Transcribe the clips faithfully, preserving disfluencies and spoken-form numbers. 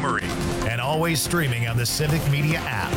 Creamery, and always streaming on the Civic Media app.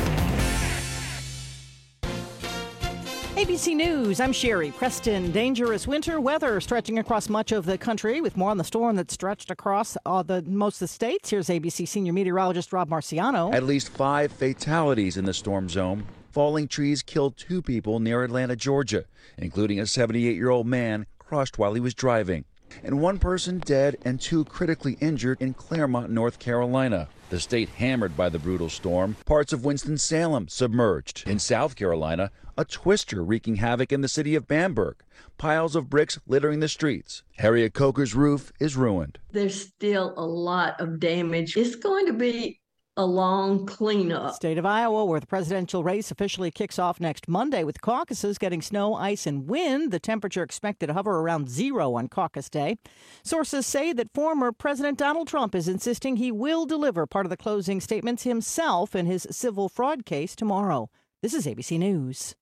A B C News, I'm Sherry Preston. Dangerous winter weather stretching across much of the country with more on the storm that stretched across uh, the most of the states. Here's A B C senior meteorologist Rob Marciano. At least five fatalities in the storm zone. Falling trees killed two people near Atlanta, Georgia, including a seventy-eight-year-old man crushed while he was driving. And one person dead and two critically injured in Claremont, North Carolina. The state hammered by the brutal storm. Parts of Winston-Salem submerged. In South Carolina, a twister wreaking havoc in the city of Bamberg. Piles of bricks littering the streets. Harriet Coker's roof is ruined. There's still a lot of damage. It's going to be a long cleanup. State of Iowa, where the presidential race officially kicks off next Monday with caucuses getting snow, ice, and wind. The temperature expected to hover around zero on caucus day. Sources say that former President Donald Trump is insisting he will deliver part of the closing statements himself in his civil fraud case tomorrow. This is A B C News.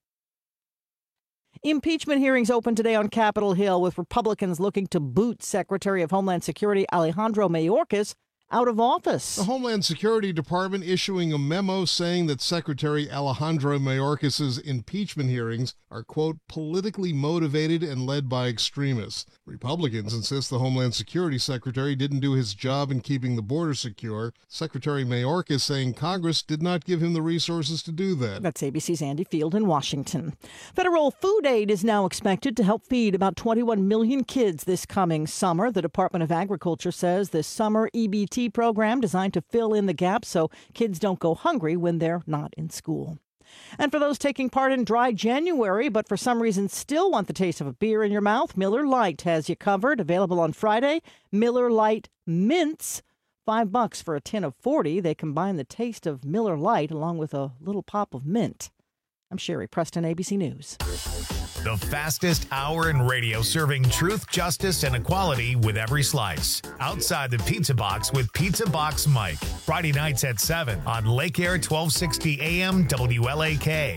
Impeachment hearings open today on Capitol Hill with Republicans looking to boot Secretary of Homeland Security Alejandro Mayorkas out of office. The Homeland Security Department issuing a memo saying that Secretary Alejandro Mayorkas' impeachment hearings are, quote, politically motivated and led by extremists. Republicans insist the Homeland Security Secretary didn't do his job in keeping the border secure. Secretary Mayorkas saying Congress did not give him the resources to do that. That's A B C's Andy Field in Washington. Federal food aid is now expected to help feed about twenty-one million kids this coming summer. The Department of Agriculture says this summer E B T program designed to fill in the gaps so kids don't go hungry when they're not in school. And for those taking part in Dry January, but for some reason still want the taste of a beer in your mouth, Miller Lite has you covered. Available on Friday, Miller Lite Mints. Five bucks for a tin of forty. They combine the taste of Miller Lite along with a little pop of mint. I'm Sherry Preston, A B C News. The fastest hour in radio, serving truth, justice, and equality with every slice. Outside the Pizza Box with Pizza Box Mike. Friday nights at seven on Lake Air twelve sixty A M W L A K.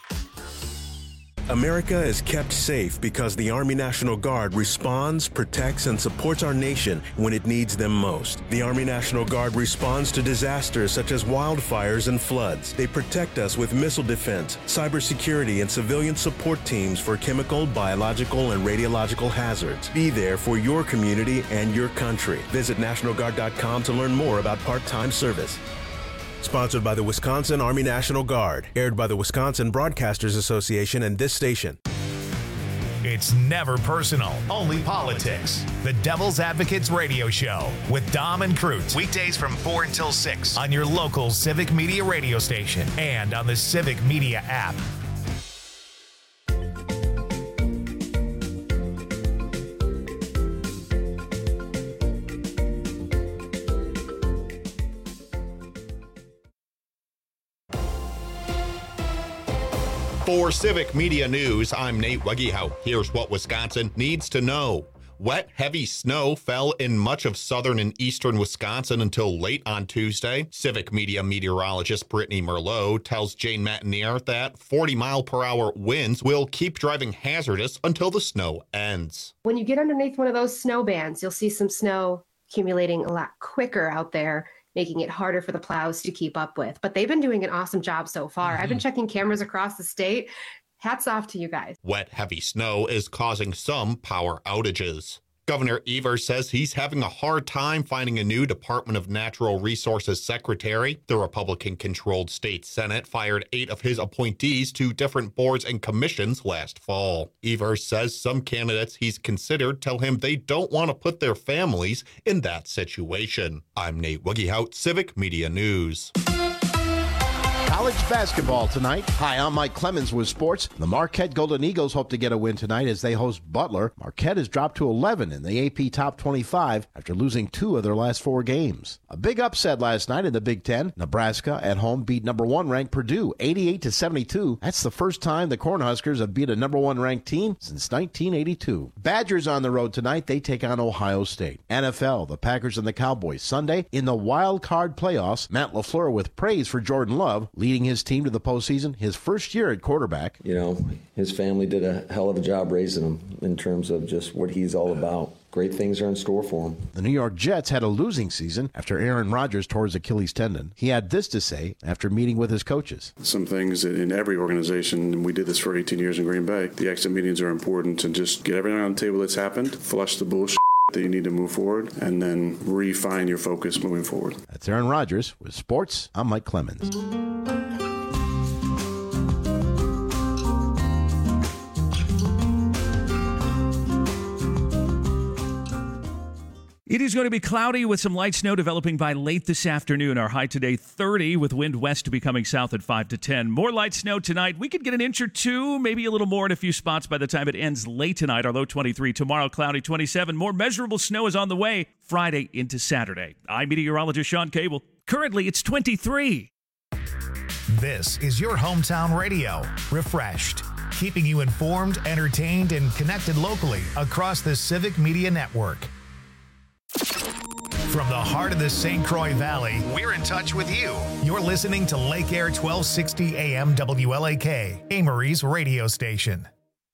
America is kept safe because the Army National Guard responds, protects, and supports our nation when it needs them most. The Army National Guard responds to disasters such as wildfires and floods. They protect us with missile defense, cybersecurity, and civilian support teams for chemical, biological, and radiological hazards. Be there for your community and your country. Visit National Guard dot com to learn more about part-time service. Sponsored by the Wisconsin Army National Guard. Aired by the Wisconsin Broadcasters Association and this station. It's never personal, only politics. The Devil's Advocates Radio Show with Dom and Cruz. Weekdays from four until six on your local Civic Media radio station and on the Civic Media app. For Civic Media News, I'm Nate Wegehout. Here's what Wisconsin needs to know. Wet, heavy snow fell in much of southern and eastern Wisconsin until late on Tuesday. Civic Media meteorologist Brittany Merlot tells Jane Matinier that forty mile per hour winds will keep driving hazardous until the snow ends. When you get underneath one of those snow bands, you'll see some snow accumulating a lot quicker out there, making it harder for the plows to keep up with. But they've been doing an awesome job so far. Mm-hmm. I've been checking cameras across the state. Hats off to you guys. Wet, heavy snow is causing some power outages. Governor Evers says he's having a hard time finding a new Department of Natural Resources secretary. The Republican-controlled state Senate fired eight of his appointees to different boards and commissions last fall. Evers says some candidates he's considered tell him they don't want to put their families in that situation. I'm Nate Wegehout, Civic Media News. College basketball tonight. Hi, I'm Mike Clemens with sports. The Marquette Golden Eagles hope to get a win tonight as they host Butler. Marquette has dropped to eleven in the A P Top twenty-five after losing two of their last four games. A big upset last night in the Big Ten. Nebraska at home beat number one ranked Purdue eighty-eight to seventy-two. That's the first time the Cornhuskers have beat a number one ranked team since nineteen eighty-two. Badgers on the road tonight. They take on Ohio State. N F L, the Packers and the Cowboys Sunday in the wild card playoffs. Matt LaFleur with praise for Jordan Love, leading his team to the postseason, his first year at quarterback. You know, his family did a hell of a job raising him in terms of just what he's all about. great things are in store for him. The New York Jets had a losing season after Aaron Rodgers tore his Achilles tendon. He had this to say after meeting with his coaches. Some things in every organization, and we did this for eighteen years in Green Bay, the exit meetings are important to just get everything on the table that's happened, flush the bullshit that you need to move forward, and then refine your focus moving forward. That's Aaron Rodgers with sports. I'm Mike Clemens. It is going to be cloudy with some light snow developing by late this afternoon. Our high today, thirty, with wind west becoming south at five to ten. More light snow tonight. We could get an inch or two, maybe a little more in a few spots by the time it ends late tonight. Our low twenty-three. Tomorrow, cloudy twenty-seven. More measurable snow is on the way Friday into Saturday. I'm meteorologist Sean Cable. Currently, it's twenty-three. This is your hometown radio. Refreshed. Keeping you informed, entertained, and connected locally across the Civic Media Network. From the heart of the Saint Croix Valley, we're in touch with you. You're listening to Lake Air twelve sixty A M W L A K, Amory's radio station.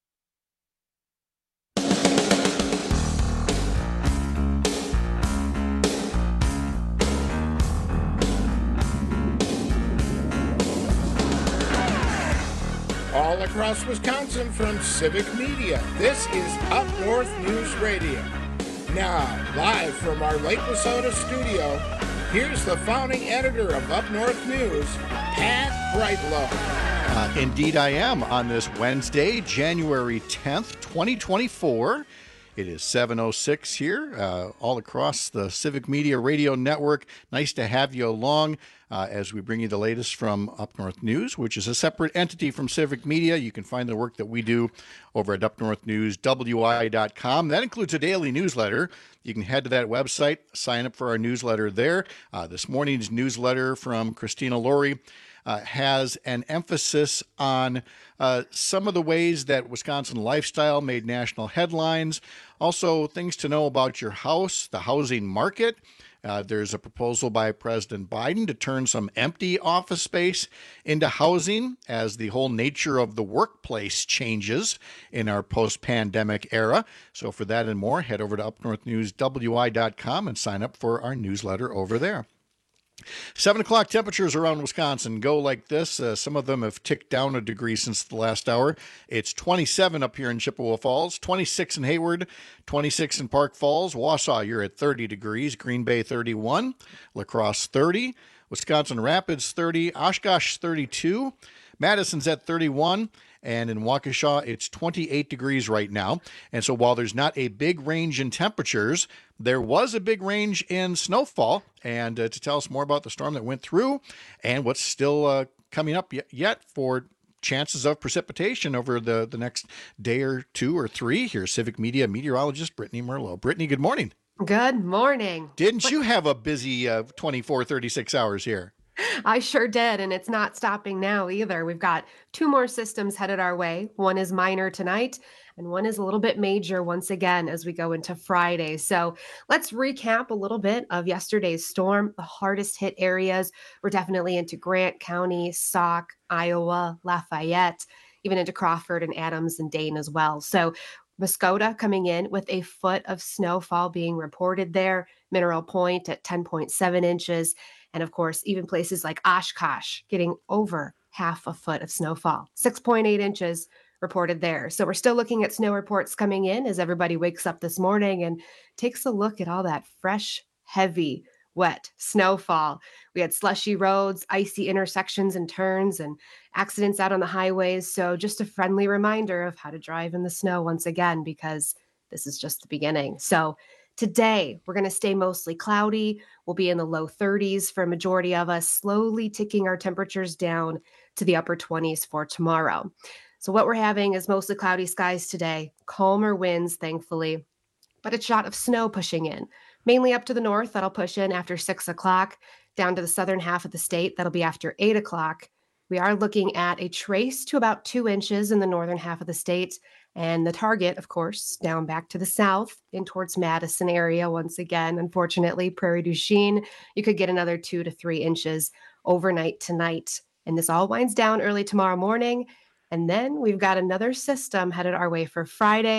All across Wisconsin from Civic Media, this is Up North News Radio. Now, live from our Lake Wissota studio, here's the founding editor of Up North News, Pat Brightlow. Uh, indeed I am on this Wednesday, January tenth, twenty twenty-four. It is seven oh six here, uh, all across the Civic Media Radio Network. Nice to have you along uh, as we bring you the latest from Up North News, which is a separate entity from Civic Media. You can find the work that we do over at up north news w i dot com. That includes a daily newsletter. You can head to that website, sign up for our newsletter there. Uh, this morning's newsletter from Christina Laurie Uh, has an emphasis on uh, some of the ways that Wisconsin lifestyle made national headlines. Also, things to know about your house, the housing market. Uh, there's a proposal by President Biden to turn some empty office space into housing as the whole nature of the workplace changes in our post-pandemic era. So for that and more, head over to up north news w i dot com and sign up for our newsletter over there. Seven o'clock temperatures around Wisconsin go like this. Uh, some of them have ticked down a degree since the last hour. It's twenty-seven up here in Chippewa Falls, twenty-six in Hayward, twenty-six in Park Falls. Wausau, you're at thirty degrees. Green Bay, thirty-one. La Crosse, thirty. Wisconsin Rapids, thirty. Oshkosh, thirty-two. Madison's at thirty-one. And in Waukesha, it's twenty-eight degrees right now. And so while there's not a big range in temperatures, there was a big range in snowfall. And uh, to tell us more about the storm that went through and what's still uh, coming up yet, yet for chances of precipitation over the, the next day or two or three, here's Civic Media meteorologist Brittany Merlot. Brittany, good morning. Good morning. Didn't what? you have a busy uh, twenty-four, thirty-six hours here? I sure did, and it's not stopping now either. We've got two more systems headed our way. One is minor tonight, and one is a little bit major once again as we go into Friday. So let's recap a little bit of yesterday's storm. The hardest hit areas were definitely into Grant County, Sauk, Iowa, Lafayette, even into Crawford and Adams and Dane as well. So Muskota coming in with a foot of snowfall being reported there. Mineral Point at ten point seven inches. And of course, even places like Oshkosh getting over half a foot of snowfall, six point eight inches reported there. So we're still looking at snow reports coming in as everybody wakes up this morning and takes a look at all that fresh, heavy, wet snowfall. We had slushy roads, icy intersections and turns, and accidents out on the highways. So just a friendly reminder of how to drive in the snow once again, because this is just the beginning. So today, we're going to stay mostly cloudy. We'll be in the low thirties for a majority of us, slowly ticking our temperatures down to the upper twenties for tomorrow. So what we're having is mostly cloudy skies today, calmer winds, thankfully, but a shot of snow pushing in, mainly up to the north. That'll push in after six o'clock, down to the southern half of the state. That'll be after eight o'clock. We are looking at a trace to about two inches in the northern half of the state. And the target, of course, down back to the south in towards Madison area. Once again, unfortunately, Prairie du Chien, you could get another two to three inches overnight tonight. And this all winds down early tomorrow morning. And then we've got another system headed our way for Friday,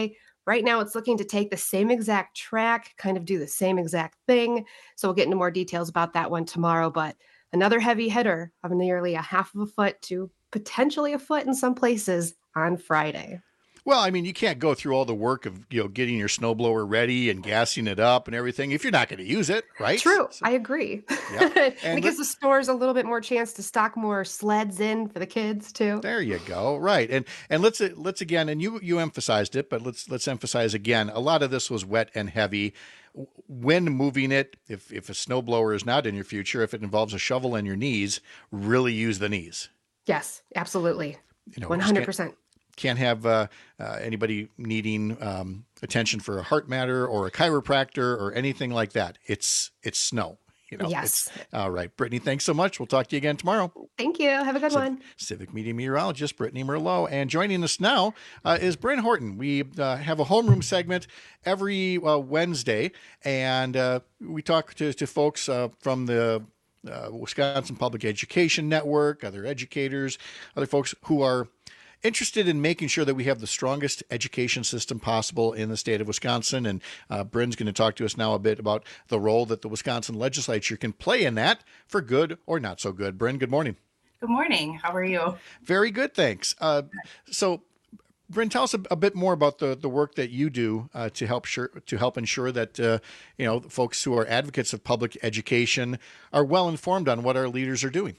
Right now, it's looking to take the same exact track, kind of do the same exact thing. So we'll get into more details about that one tomorrow. But another heavy hitter of nearly a half of a foot to potentially a foot in some places on Friday. Well, I mean, you can't go through all the work of, you know, getting your snowblower ready and gassing it up and everything if you're not going to use it, right? True. So, I agree. Yeah. And, and it gives the stores a little bit more chance to stock more sleds in for the kids too. There you go. Right. And and let's let's again, and you you emphasized it, but let's let's emphasize again, a lot of this was wet and heavy. When moving it, if if a snowblower is not in your future, if it involves a shovel and your knees, really use the knees. Yes, absolutely. You know, one hundred percent. Can't have uh, uh, anybody needing um, attention for a heart matter or a chiropractor or anything like that. It's it's snow. You know, yes. It's, all right. Brittany, thanks so much. We'll talk to you again tomorrow. Thank you. Have a good Civ- one. Civic Media Meteorologist Brittany Merlot. And joining us now uh, is Bryn Horton. We uh, have a homeroom segment every uh, Wednesday, and uh, we talk to, to folks uh, from the uh, Wisconsin Public Education Network, other educators, other folks who are interested in making sure that we have the strongest education system possible in the state of Wisconsin. And uh, Bryn's going to talk to us now a bit about the role that the Wisconsin legislature can play in that for good or not so good. Bryn, good morning. Good morning. How are you? Very good, thanks. Uh, so, Bryn, tell us a, a bit more about the, the work that you do uh, to help sure, to help ensure that uh, you know folks who are advocates of public education are well informed on what our leaders are doing.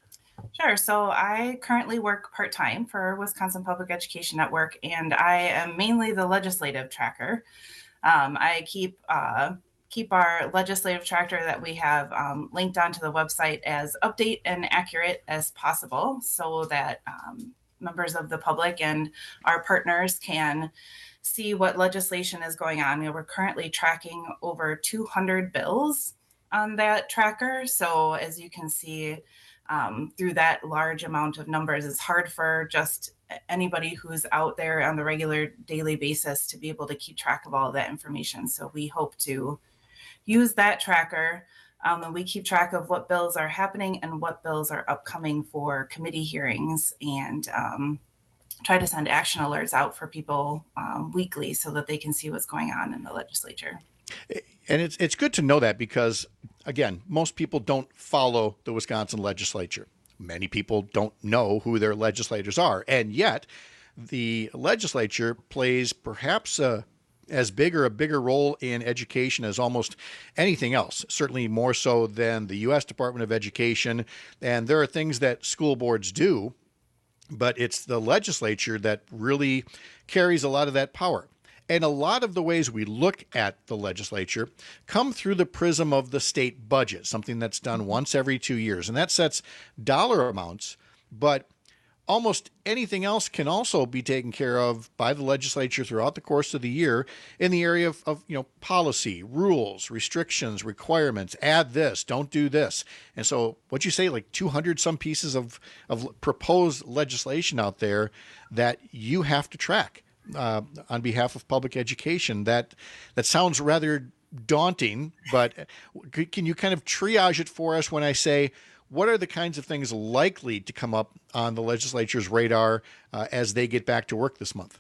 Sure. So I currently work part-time for Wisconsin Public Education Network, and I am mainly the legislative tracker. Um, I keep uh, keep our legislative tracker that we have um, linked onto the website as update and accurate as possible so that um, members of the public and our partners can see what legislation is going on. We're currently tracking over two hundred bills on that tracker. So as you can see, Um, through that large amount of numbers, it's hard for just anybody who's out there on the regular daily basis to be able to keep track of all of that information. So we hope to use that tracker um, and we keep track of what bills are happening and what bills are upcoming for committee hearings, and um, try to send action alerts out for people um, weekly so that they can see what's going on in the legislature. And it's it's good to know that because, again, most people don't follow the Wisconsin legislature. Many people don't know who their legislators are. And yet the legislature plays perhaps a, as big or a bigger role in education as almost anything else, certainly more so than the U S Department of Education. And there are things that school boards do, but it's the legislature that really carries a lot of that power. And a lot of the ways we look at the legislature come through the prism of the state budget, something that's done once every two years. And that sets dollar amounts, but almost anything else can also be taken care of by the legislature throughout the course of the year in the area of, of you know, policy, rules, restrictions, requirements, add this, don't do this. And so what you say, like two hundred some pieces of, of proposed legislation out there that you have to track. Uh, on behalf of public education, that that sounds rather daunting, but can you kind of triage it for us when I say, what are the kinds of things likely to come up on the legislature's radar uh, as they get back to work this month?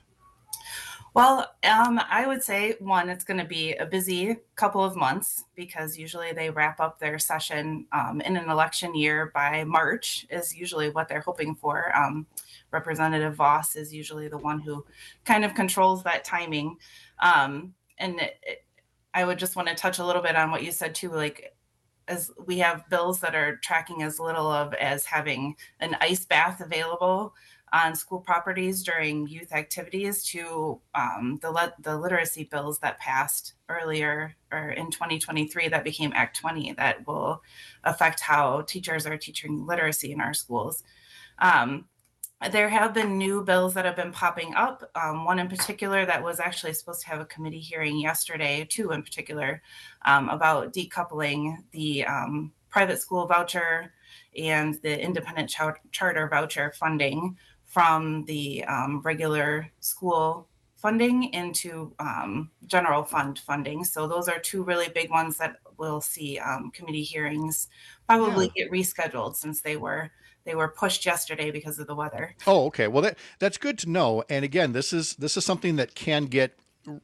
Well, um, I would say, one, it's going to be a busy couple of months because usually they wrap up their session um, in an election year by March is usually what they're hoping for. Um, Representative Voss is usually the one who kind of controls that timing. Um, and it, it, I would just want to touch a little bit on what you said too, like as we have bills that are tracking as little of as having an ice bath available on school properties during youth activities to um, the le- the literacy bills that passed earlier or in twenty twenty-three that became Act twenty that will affect how teachers are teaching literacy in our schools. Um, There have been new bills that have been popping up. Um, one in particular that was actually supposed to have a committee hearing yesterday, two in particular, um, about decoupling the um, private school voucher and the independent char- charter voucher funding from the um, regular school funding into um, general fund funding. So those are two really big ones that will see um, committee hearings probably yeah. get rescheduled since they were They were pushed yesterday because of the weather. Oh, okay. Well, that that's good to know. And again, this is this is something that can get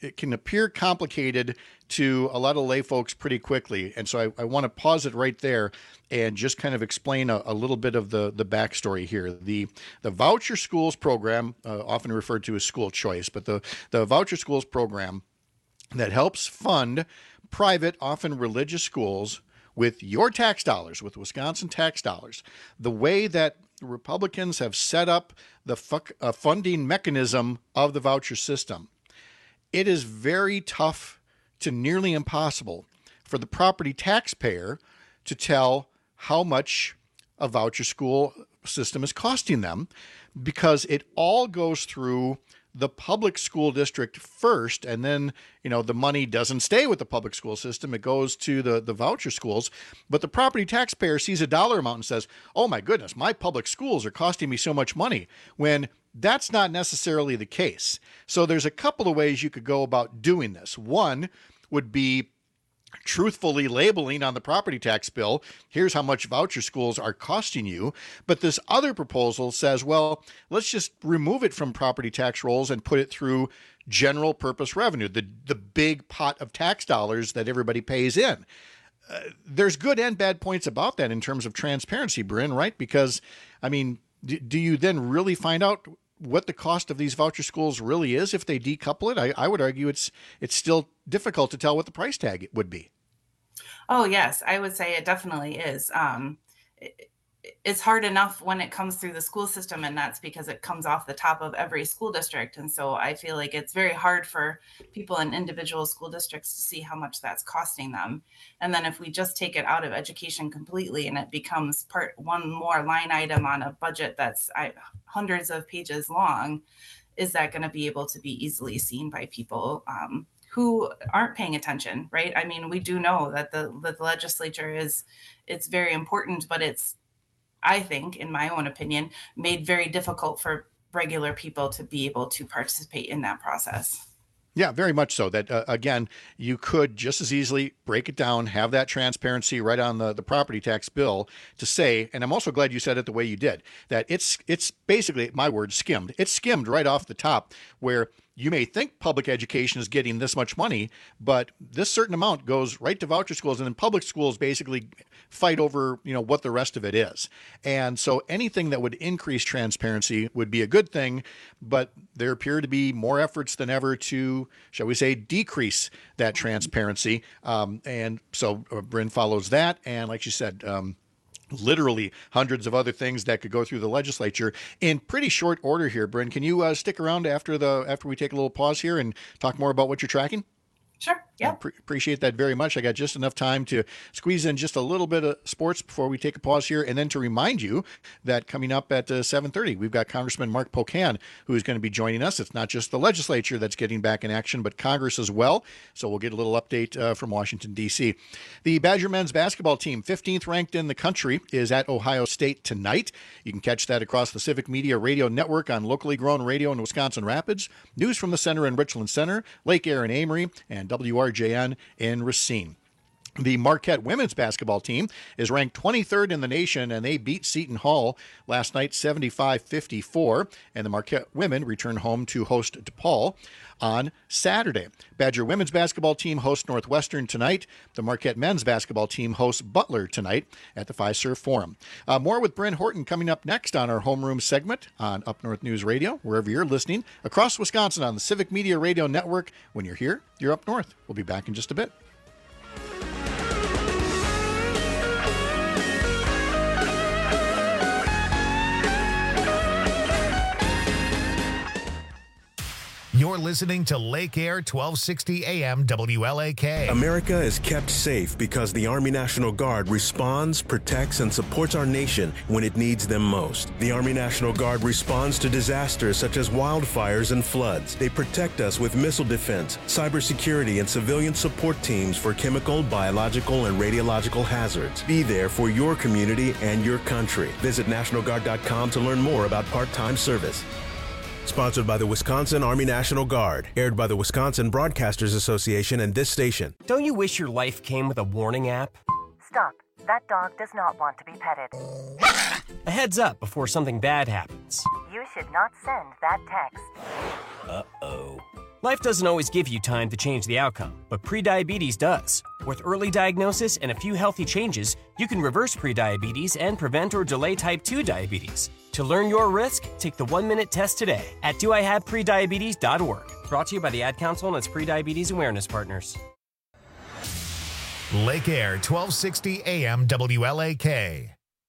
it can appear complicated to a lot of lay folks pretty quickly. And so I, I want to pause it right there and just kind of explain a, a little bit of the, the backstory here. The the Voucher Schools program, uh, often referred to as school choice, but the, the Voucher Schools program that helps fund private, often religious schools with your tax dollars, with Wisconsin tax dollars. The way that Republicans have set up the fu- uh, funding mechanism of the voucher system, it is very tough to nearly impossible for the property taxpayer to tell how much a voucher school system is costing them, because it all goes through the public school district first, and then, you know, the money doesn't stay with the public school system. It goes to the, the voucher schools. But the property taxpayer sees a dollar amount and says, oh my goodness, my public schools are costing me so much money, when that's not necessarily the case. So there's a couple of ways you could go about doing this. One would be truthfully labeling on the property tax bill, here's how much voucher schools are costing you. But this other proposal says, well, let's just remove it from property tax rolls and put it through general purpose revenue, the, the big pot of tax dollars that everybody pays in. Uh, there's good and bad points about that in terms of transparency, Bryn, right? Because, I mean, do, do you then really find out what the cost of these voucher schools really is if they decouple it? I, I would argue it's it's still difficult to tell what the price tag would be. Oh, yes, I would say it definitely is. Um, it, it's hard enough when it comes through the school system, and that's because it comes off the top of every school district. And so I feel like it's very hard for people in individual school districts to see how much that's costing them. And then if we just take it out of education completely and it becomes part one more line item on a budget that's I, hundreds of pages long, is that going to be able to be easily seen by people um, who aren't paying attention, right? I mean, we do know that the, the legislature is, it's very important, but it's, I think, in my own opinion, made very difficult for regular people to be able to participate in that process. Yeah, very much so. That, uh, again, you could just as easily break it down, have that transparency right on the, the property tax bill to say, and I'm also glad you said it the way you did, that it's it's basically, my word, skimmed. It's skimmed right off the top, where you may think public education is getting this much money, but this certain amount goes right to voucher schools, and then public schools basically fight over, you know, what the rest of it is. And so anything that would increase transparency would be a good thing, but there appear to be more efforts than ever to, shall we say, decrease that transparency. Um, and so uh, Bryn follows that. And like you said, um, literally hundreds of other things that could go through the legislature in pretty short order here. Bryn, can you uh, stick around after the after we take a little pause here and talk more about what you're tracking? Sure. Yeah. Pre- appreciate that very much. I got just enough time to squeeze in just a little bit of sports before we take a pause here. And then to remind you that coming up at uh, seven thirty, we've got Congressman Mark Pocan, who is going to be joining us. It's not just the legislature that's getting back in action, but Congress as well. So we'll get a little update uh, from Washington, D C. The Badger men's basketball team, fifteenth ranked in the country, is at Ohio State tonight. You can catch that across the Civic Media Radio Network on locally grown radio in Wisconsin Rapids, News from the Center in Richland Center, Lake Air in Amory, and W R J N in Racine. The Marquette women's basketball team is ranked twenty-third in the nation, and they beat Seton Hall last night seventy-five fifty-four, and the Marquette women return home to host DePaul on Saturday. Badger women's basketball team hosts Northwestern tonight. The Marquette men's basketball team hosts Butler tonight at the Fiserv Forum. Uh, more with Bryn Horton coming up next on our homeroom segment on Up North News Radio, wherever you're listening, across Wisconsin on the Civic Media Radio Network. When you're here, you're up north. We'll be back in just a bit. You're listening to Lake Air twelve sixty A M W L A K. America is kept safe because the Army National Guard responds, protects, and supports our nation when it needs them most. The Army National Guard responds to disasters such as wildfires and floods. They protect us with missile defense, cybersecurity, and civilian support teams for chemical, biological, and radiological hazards. Be there for your community and your country. Visit National Guard dot com to learn more about part-time service. Sponsored by the Wisconsin Army National Guard. Aired by the Wisconsin Broadcasters Association and this station. Don't you wish your life came with a warning app? Stop. That dog does not want to be petted. A heads up before something bad happens. You should not send that text. Uh-oh. Life doesn't always give you time to change the outcome, but prediabetes does. With early diagnosis and a few healthy changes, you can reverse prediabetes and prevent or delay type two diabetes. To learn your risk, take the one-minute test today at do I have prediabetes dot org. Brought to you by the Ad Council and its Prediabetes Awareness Partners. Lake Air, twelve sixty A M W L A K.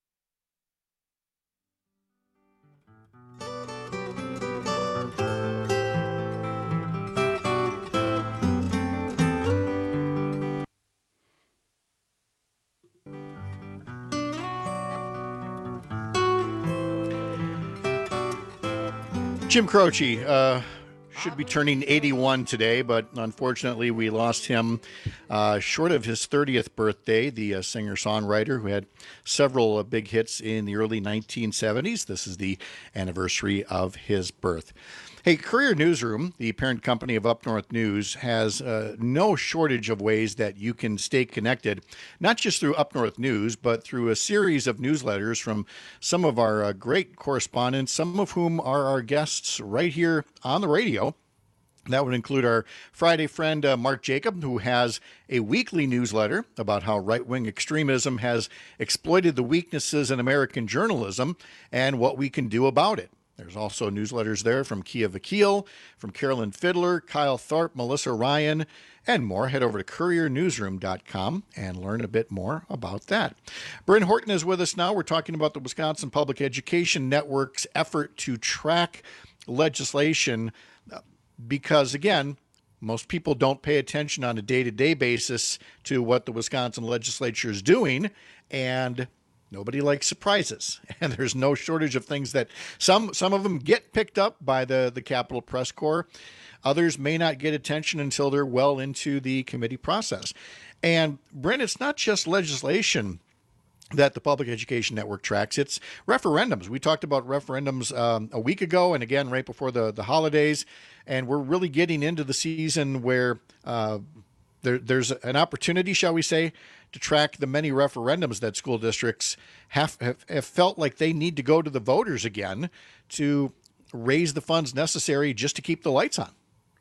Jim Croce uh, should be turning eighty-one today, but unfortunately we lost him uh, short of his thirtieth birthday, the uh, singer-songwriter who had several uh, big hits in the early nineteen seventies. This is the anniversary of his birth. Hey, Courier Newsroom, the parent company of Up North News, has uh, no shortage of ways that you can stay connected, not just through Up North News, but through a series of newsletters from some of our uh, great correspondents, some of whom are our guests right here on the radio. That would include our Friday friend, uh, Mark Jacob, who has a weekly newsletter about how right-wing extremism has exploited the weaknesses in American journalism and what we can do about it. There's also newsletters there from Kia Vakil, from Carolyn Fiddler, Kyle Tharp, Melissa Ryan, and more. Head over to courier newsroom dot com and learn a bit more about that. Bryn Horton is with us now. We're talking about the Wisconsin Public Education Network's effort to track legislation because, again, most people don't pay attention on a day-to-day basis to what the Wisconsin legislature is doing, and nobody likes surprises, and there's no shortage of things that some some of them get picked up by the, the Capitol Press Corps. Others may not get attention until they're well into the committee process. And, Brent, it's not just legislation that the Public Education Network tracks. It's referendums. We talked about referendums um, a week ago and again right before the, the holidays, and we're really getting into the season where uh, there, there's an opportunity, shall we say, to track the many referendums that school districts have, have, have felt like they need to go to the voters again to raise the funds necessary just to keep the lights on.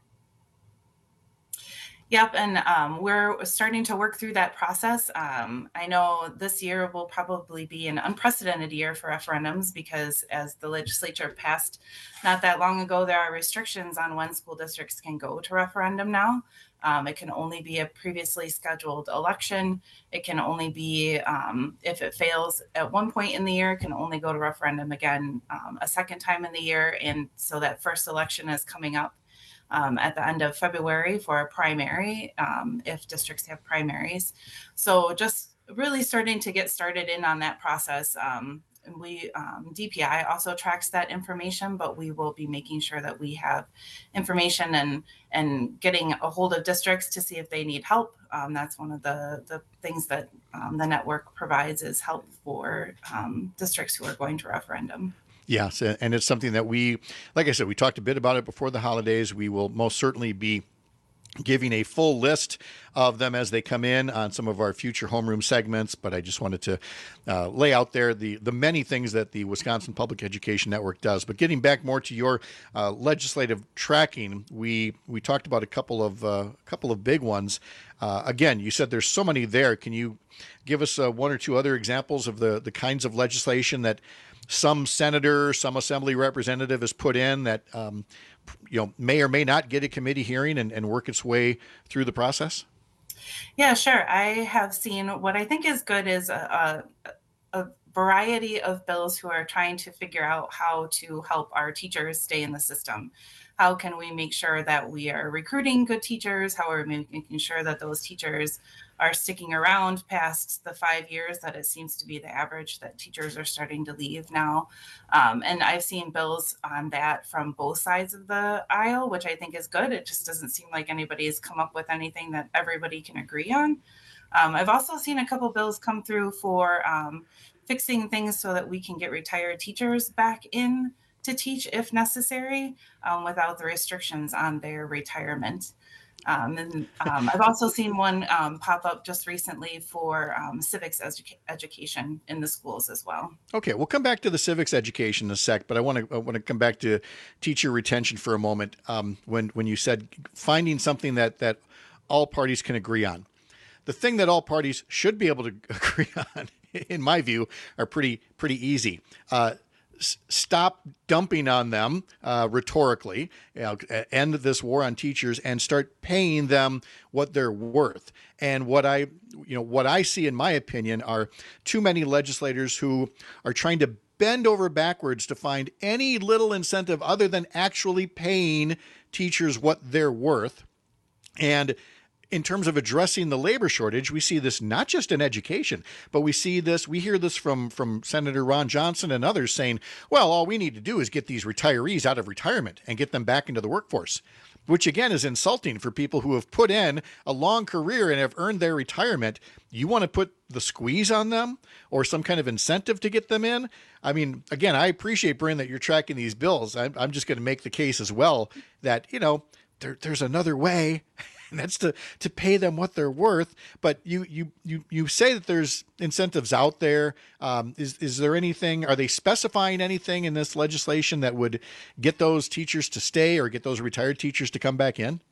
Yep, and um, we're starting to work through that process. Um, I know this year will probably be an unprecedented year for referendums because as the legislature passed not that long ago, there are restrictions on when school districts can go to referendum now. Um, it can only be a previously scheduled election. It can only be, um, if it fails at one point in the year, it can only go to referendum again um, a second time in the year. And so that first election is coming up um, at the end of February for a primary, um, if districts have primaries. So just really starting to get started in on that process. Um, And we, um, D P I also tracks that information, but we will be making sure that we have information and and getting a hold of districts to see if they need help. Um, that's one of the, the things that um, the network provides is help for um, districts who are going to referendum. Yes, and it's something that we, like I said, we talked a bit about it before the holidays. We will most certainly be giving a full list of them as they come in on some of our future homeroom segments. But I just wanted to uh, lay out there the, the many things that the Wisconsin Public Education Network does. But getting back more to your uh, legislative tracking, we we talked about a couple of uh, couple of big ones. Uh, again, you said there's so many there. Can you give us uh, one or two other examples of the, the kinds of legislation that some senator, some assembly representative has put in that um, you know, may or may not get a committee hearing and, and work its way through the process? Yeah, sure. I have seen what I think is good is a, a, a variety of bills who are trying to figure out how to help our teachers stay in the system. How can we make sure that we are recruiting good teachers? How are we making sure that those teachers are sticking around past the five years that it seems to be the average that teachers are starting to leave now? Um, and I've seen bills on that from both sides of the aisle, which I think is good. It just doesn't seem like anybody has come up with anything that everybody can agree on. Um, I've also seen a couple bills come through for um, fixing things so that we can get retired teachers back in to teach if necessary, um, without the restrictions on their retirement. Um, and um, I've also seen one um, pop up just recently for um, civics edu- education in the schools as well. Okay, we'll come back to the civics education in a sec, but I want to I want to come back to teacher retention for a moment. Um, when when you said finding something that that all parties can agree on, the thing that all parties should be able to agree on, in my view, are pretty pretty easy. Uh, Stop dumping on them uh, rhetorically, you know, end this war on teachers, and start paying them what they're worth. And what I, you know, what I see, in my opinion, are too many legislators who are trying to bend over backwards to find any little incentive other than actually paying teachers what they're worth. And in terms of addressing the labor shortage, we see this not just in education, but we see this, we hear this from, from Senator Ron Johnson and others saying, well, all we need to do is get these retirees out of retirement and get them back into the workforce, which again is insulting for people who have put in a long career and have earned their retirement. You want to put the squeeze on them or some kind of incentive to get them in? I mean, again, I appreciate, Bryn, that you're tracking these bills. I'm, I'm just going to make the case as well that, you know, there, there's another way. And that's to, to pay them what they're worth. But you you you you say that there's incentives out there. Um, is is there anything? Are they specifying anything in this legislation that would get those teachers to stay or get those retired teachers to come back in?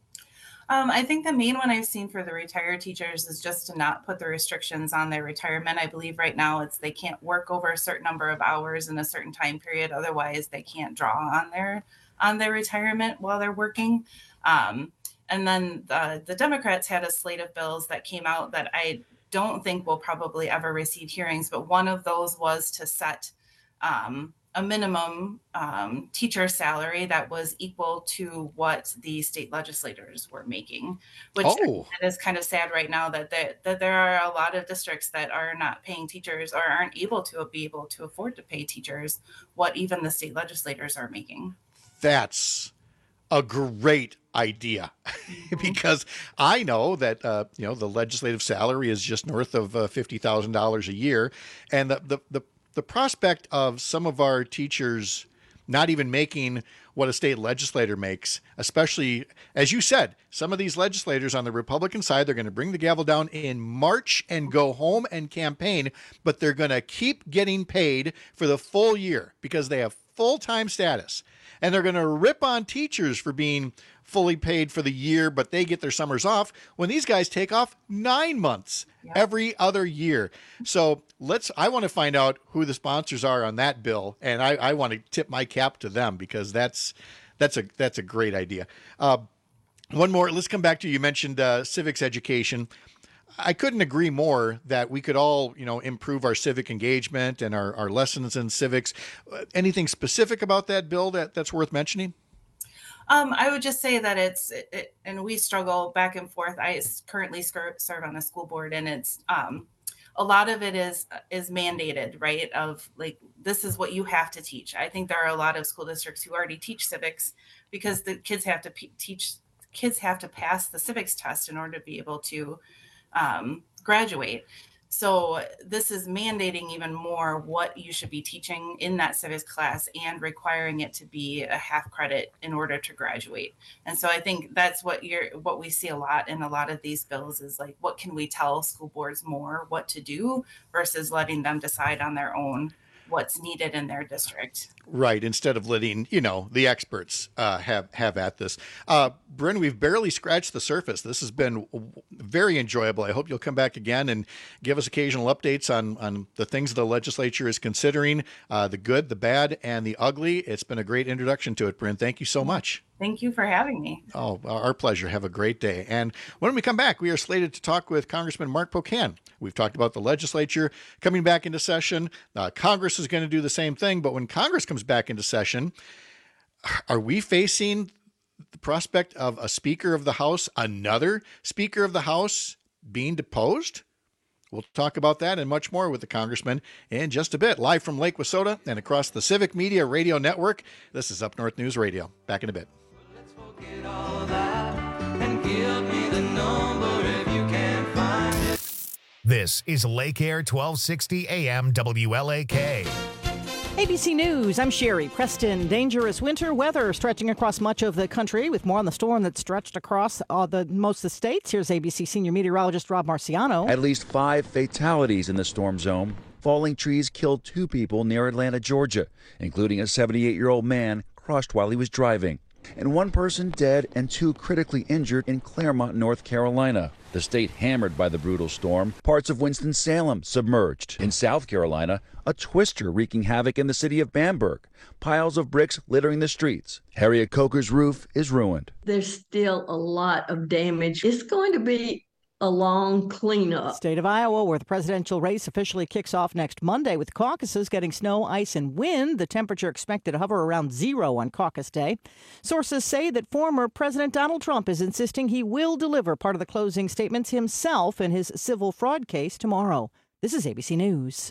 Um, I think the main one I've seen for the retired teachers is just to not put the restrictions on their retirement. I believe right now it's they can't work over a certain number of hours in a certain time period. Otherwise, they can't draw on their on their retirement while they're working. Um, And then the, the Democrats had a slate of bills that came out that I don't think will probably ever receive hearings. But one of those was to set um, a minimum um, teacher salary that was equal to what the state legislators were making, which oh. is kind of sad right now that, there, that there are a lot of districts that are not paying teachers or aren't able to be able to afford to pay teachers what even the state legislators are making. That's a great idea because I know that, uh, you know, the legislative salary is just north of uh, fifty thousand dollars a year. And the, the, the, the prospect of some of our teachers not even making what a state legislator makes, especially, as you said, some of these legislators on the Republican side, they're going to bring the gavel down in March and go home and campaign, but they're going to keep getting paid for the full year because they have full-time status. And they're going to rip on teachers for being fully paid for the year, but they get their summers off when these guys take off nine months yeah. every other year. So let's, I want to find out who the sponsors are on that bill. And I, I want to tip my cap to them because that's, that's a, that's a great idea. Uh, one more, let's come back to, you mentioned uh, civics education. I couldn't agree more that we could all, you know, improve our civic engagement and our, our lessons in civics. Anything specific about that bill that, that's worth mentioning? Um, I would just say that it's, it, and we struggle back and forth. I currently serve on the school board, and it's um, a lot of it is is mandated, right? Of like, this is what you have to teach. I think there are a lot of school districts who already teach civics because the kids have to p- teach. Kids have to pass the civics test in order to be able to um, graduate. So this is mandating even more what you should be teaching in that civics class and requiring it to be a half credit in order to graduate. And so I think that's what you're, what we see a lot in a lot of these bills is like, what can we tell school boards more what to do versus letting them decide on their own what's needed in their district. Right. Instead of letting, you know, the experts uh, have, have at this. Uh, Bryn, we've barely scratched the surface. This has been very enjoyable. I hope you'll come back again and give us occasional updates on, on the things the legislature is considering, uh, the good, the bad, and the ugly. It's been a great introduction to it, Bryn. Thank you so much. Thank you for having me. Oh, our pleasure. Have a great day. And when we come back, we are slated to talk with Congressman Mark Pocan. We've talked about the legislature coming back into session. Uh, Congress is going to do the same thing. But when Congress comes back into session, are we facing the prospect of a Speaker of the House, another Speaker of the House being deposed? We'll talk about that and much more with the Congressman in just a bit. Live from Lake Wissota and across the Civic Media Radio Network, this is Up North News Radio. Back in a bit. This is Lake Air twelve sixty A M W L A K. A B C News, I'm Sherry Preston. Dangerous winter weather stretching across much of the country with more on the storm that stretched across uh, the most of the states. Here's A B C senior meteorologist Rob Marciano. At least five fatalities in the storm zone. Falling trees killed two people near Atlanta, Georgia, including a seventy-eight-year-old man crushed while he was driving. And one person dead and two critically injured in Claremont, North Carolina. The state hammered by the brutal storm. Parts of Winston-Salem submerged. In South Carolina, a twister wreaking havoc in the city of Bamberg. Piles of bricks littering the streets. Harriet Coker's roof is ruined. There's still a lot of damage. It's going to be a long cleanup. State of Iowa, where the presidential race officially kicks off next Monday with caucuses getting snow, ice, and wind. The temperature expected to hover around zero on caucus day. Sources say that former President Donald Trump is insisting he will deliver part of the closing statements himself in his civil fraud case tomorrow. This is A B C News.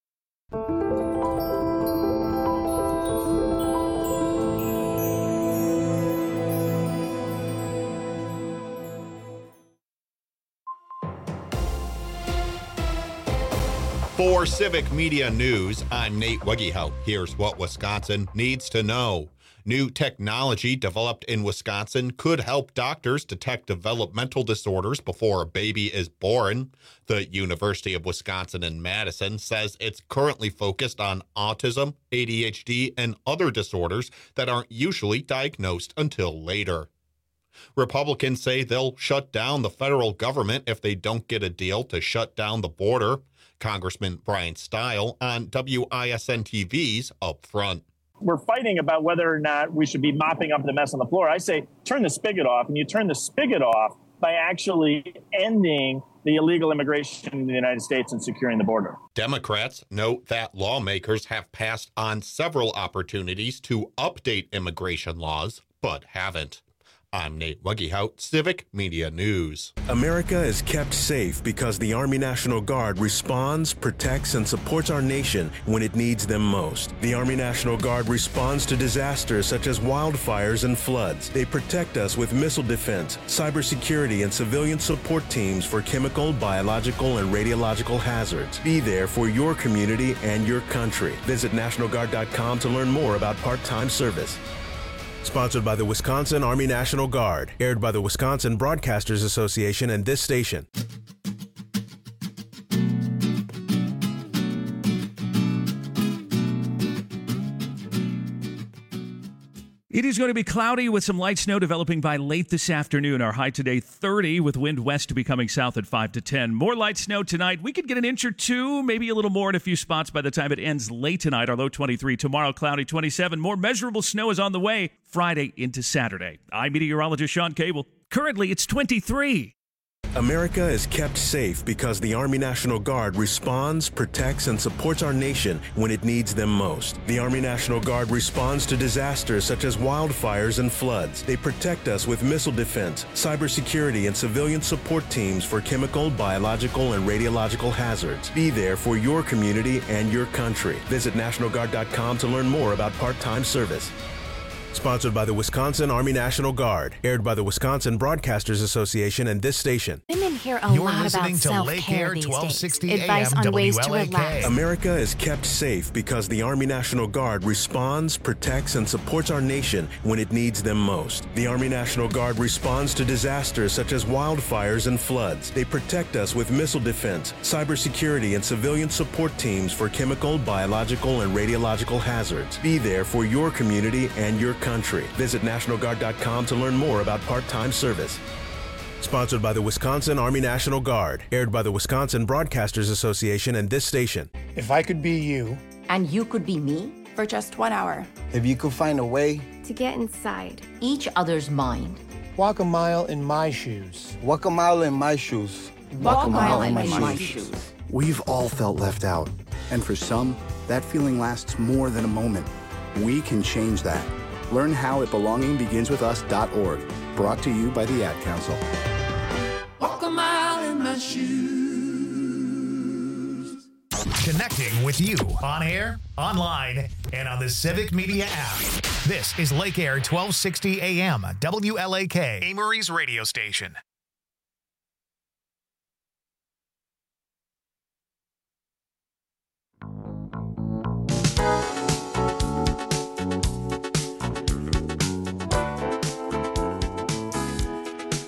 For Civic Media News, I'm Nate Wegehout. Here's what Wisconsin needs to know. New technology developed in Wisconsin could help doctors detect developmental disorders before a baby is born. The University of Wisconsin in Madison says it's currently focused on autism, A D H D, and other disorders that aren't usually diagnosed until later. Republicans say they'll shut down the federal government if they don't get a deal to shut down the border. Congressman Brian Stile on W I S N T V's Up Front. We're fighting about whether or not we should be mopping up the mess on the floor. I say turn the spigot off, and you turn the spigot off by actually ending the illegal immigration in the United States and securing the border. Democrats note that lawmakers have passed on several opportunities to update immigration laws, but haven't. I'm Nate Wegehout, Civic Media News. America is kept safe because the Army National Guard responds, protects, and supports our nation when it needs them most. The Army National Guard responds to disasters such as wildfires and floods. They protect us with missile defense, cybersecurity, and civilian support teams for chemical, biological, and radiological hazards. Be there for your community and your country. Visit National Guard dot com to learn more about part-time service. Sponsored by the Wisconsin Army National Guard. Aired by the Wisconsin Broadcasters Association and this station. It is going to be cloudy with some light snow developing by late this afternoon. Our high today, thirty, with wind west becoming south at five to ten. More light snow tonight. We could get an inch or two, maybe a little more in a few spots by the time it ends late tonight. Our low twenty-three. Tomorrow, cloudy twenty-seven. More measurable snow is on the way Friday into Saturday. I'm meteorologist Sean Cable. Currently, it's twenty-three. America is kept safe because the Army National Guard responds, protects, and supports our nation when it needs them most. The Army National Guard responds to disasters such as wildfires and floods. They protect us with missile defense, cybersecurity, and civilian support teams for chemical, biological, and radiological hazards. Be there for your community and your country. Visit National Guard dot com to learn more about part-time service. Sponsored by the Wisconsin Army National Guard. Aired by the Wisconsin Broadcasters Association and this station. Women hear a You're lot listening about to Lake self-care Air these twelve days. sixty Advice A M on ways to W L A K. relax. America is kept safe because the Army National Guard responds, protects, and supports our nation when it needs them most. The Army National Guard responds to disasters such as wildfires and floods. They protect us with missile defense, cybersecurity, and civilian support teams for chemical, biological, and radiological hazards. Be there for your community and your country. Visit National Guard dot com to learn more about part-time service. Sponsored by the Wisconsin Army National Guard. Aired by the Wisconsin Broadcasters Association and this station. If I could be you. And you could be me? For just one hour. If you could find a way. To get inside. Each other's mind. Walk a mile in my shoes. Walk a mile in my shoes. Walk, Walk a mile, mile in, in my, my shoes. shoes. We've all felt left out. And for some, that feeling lasts more than a moment. We can change that. Learn how at belonging begins with us dot org. Brought to you by the Ad Council. Walk a mile in my shoes. Connecting with you on air, online, and on the Civic Media app. This is Lake Air twelve sixty A M, W L A K, Amory's radio station.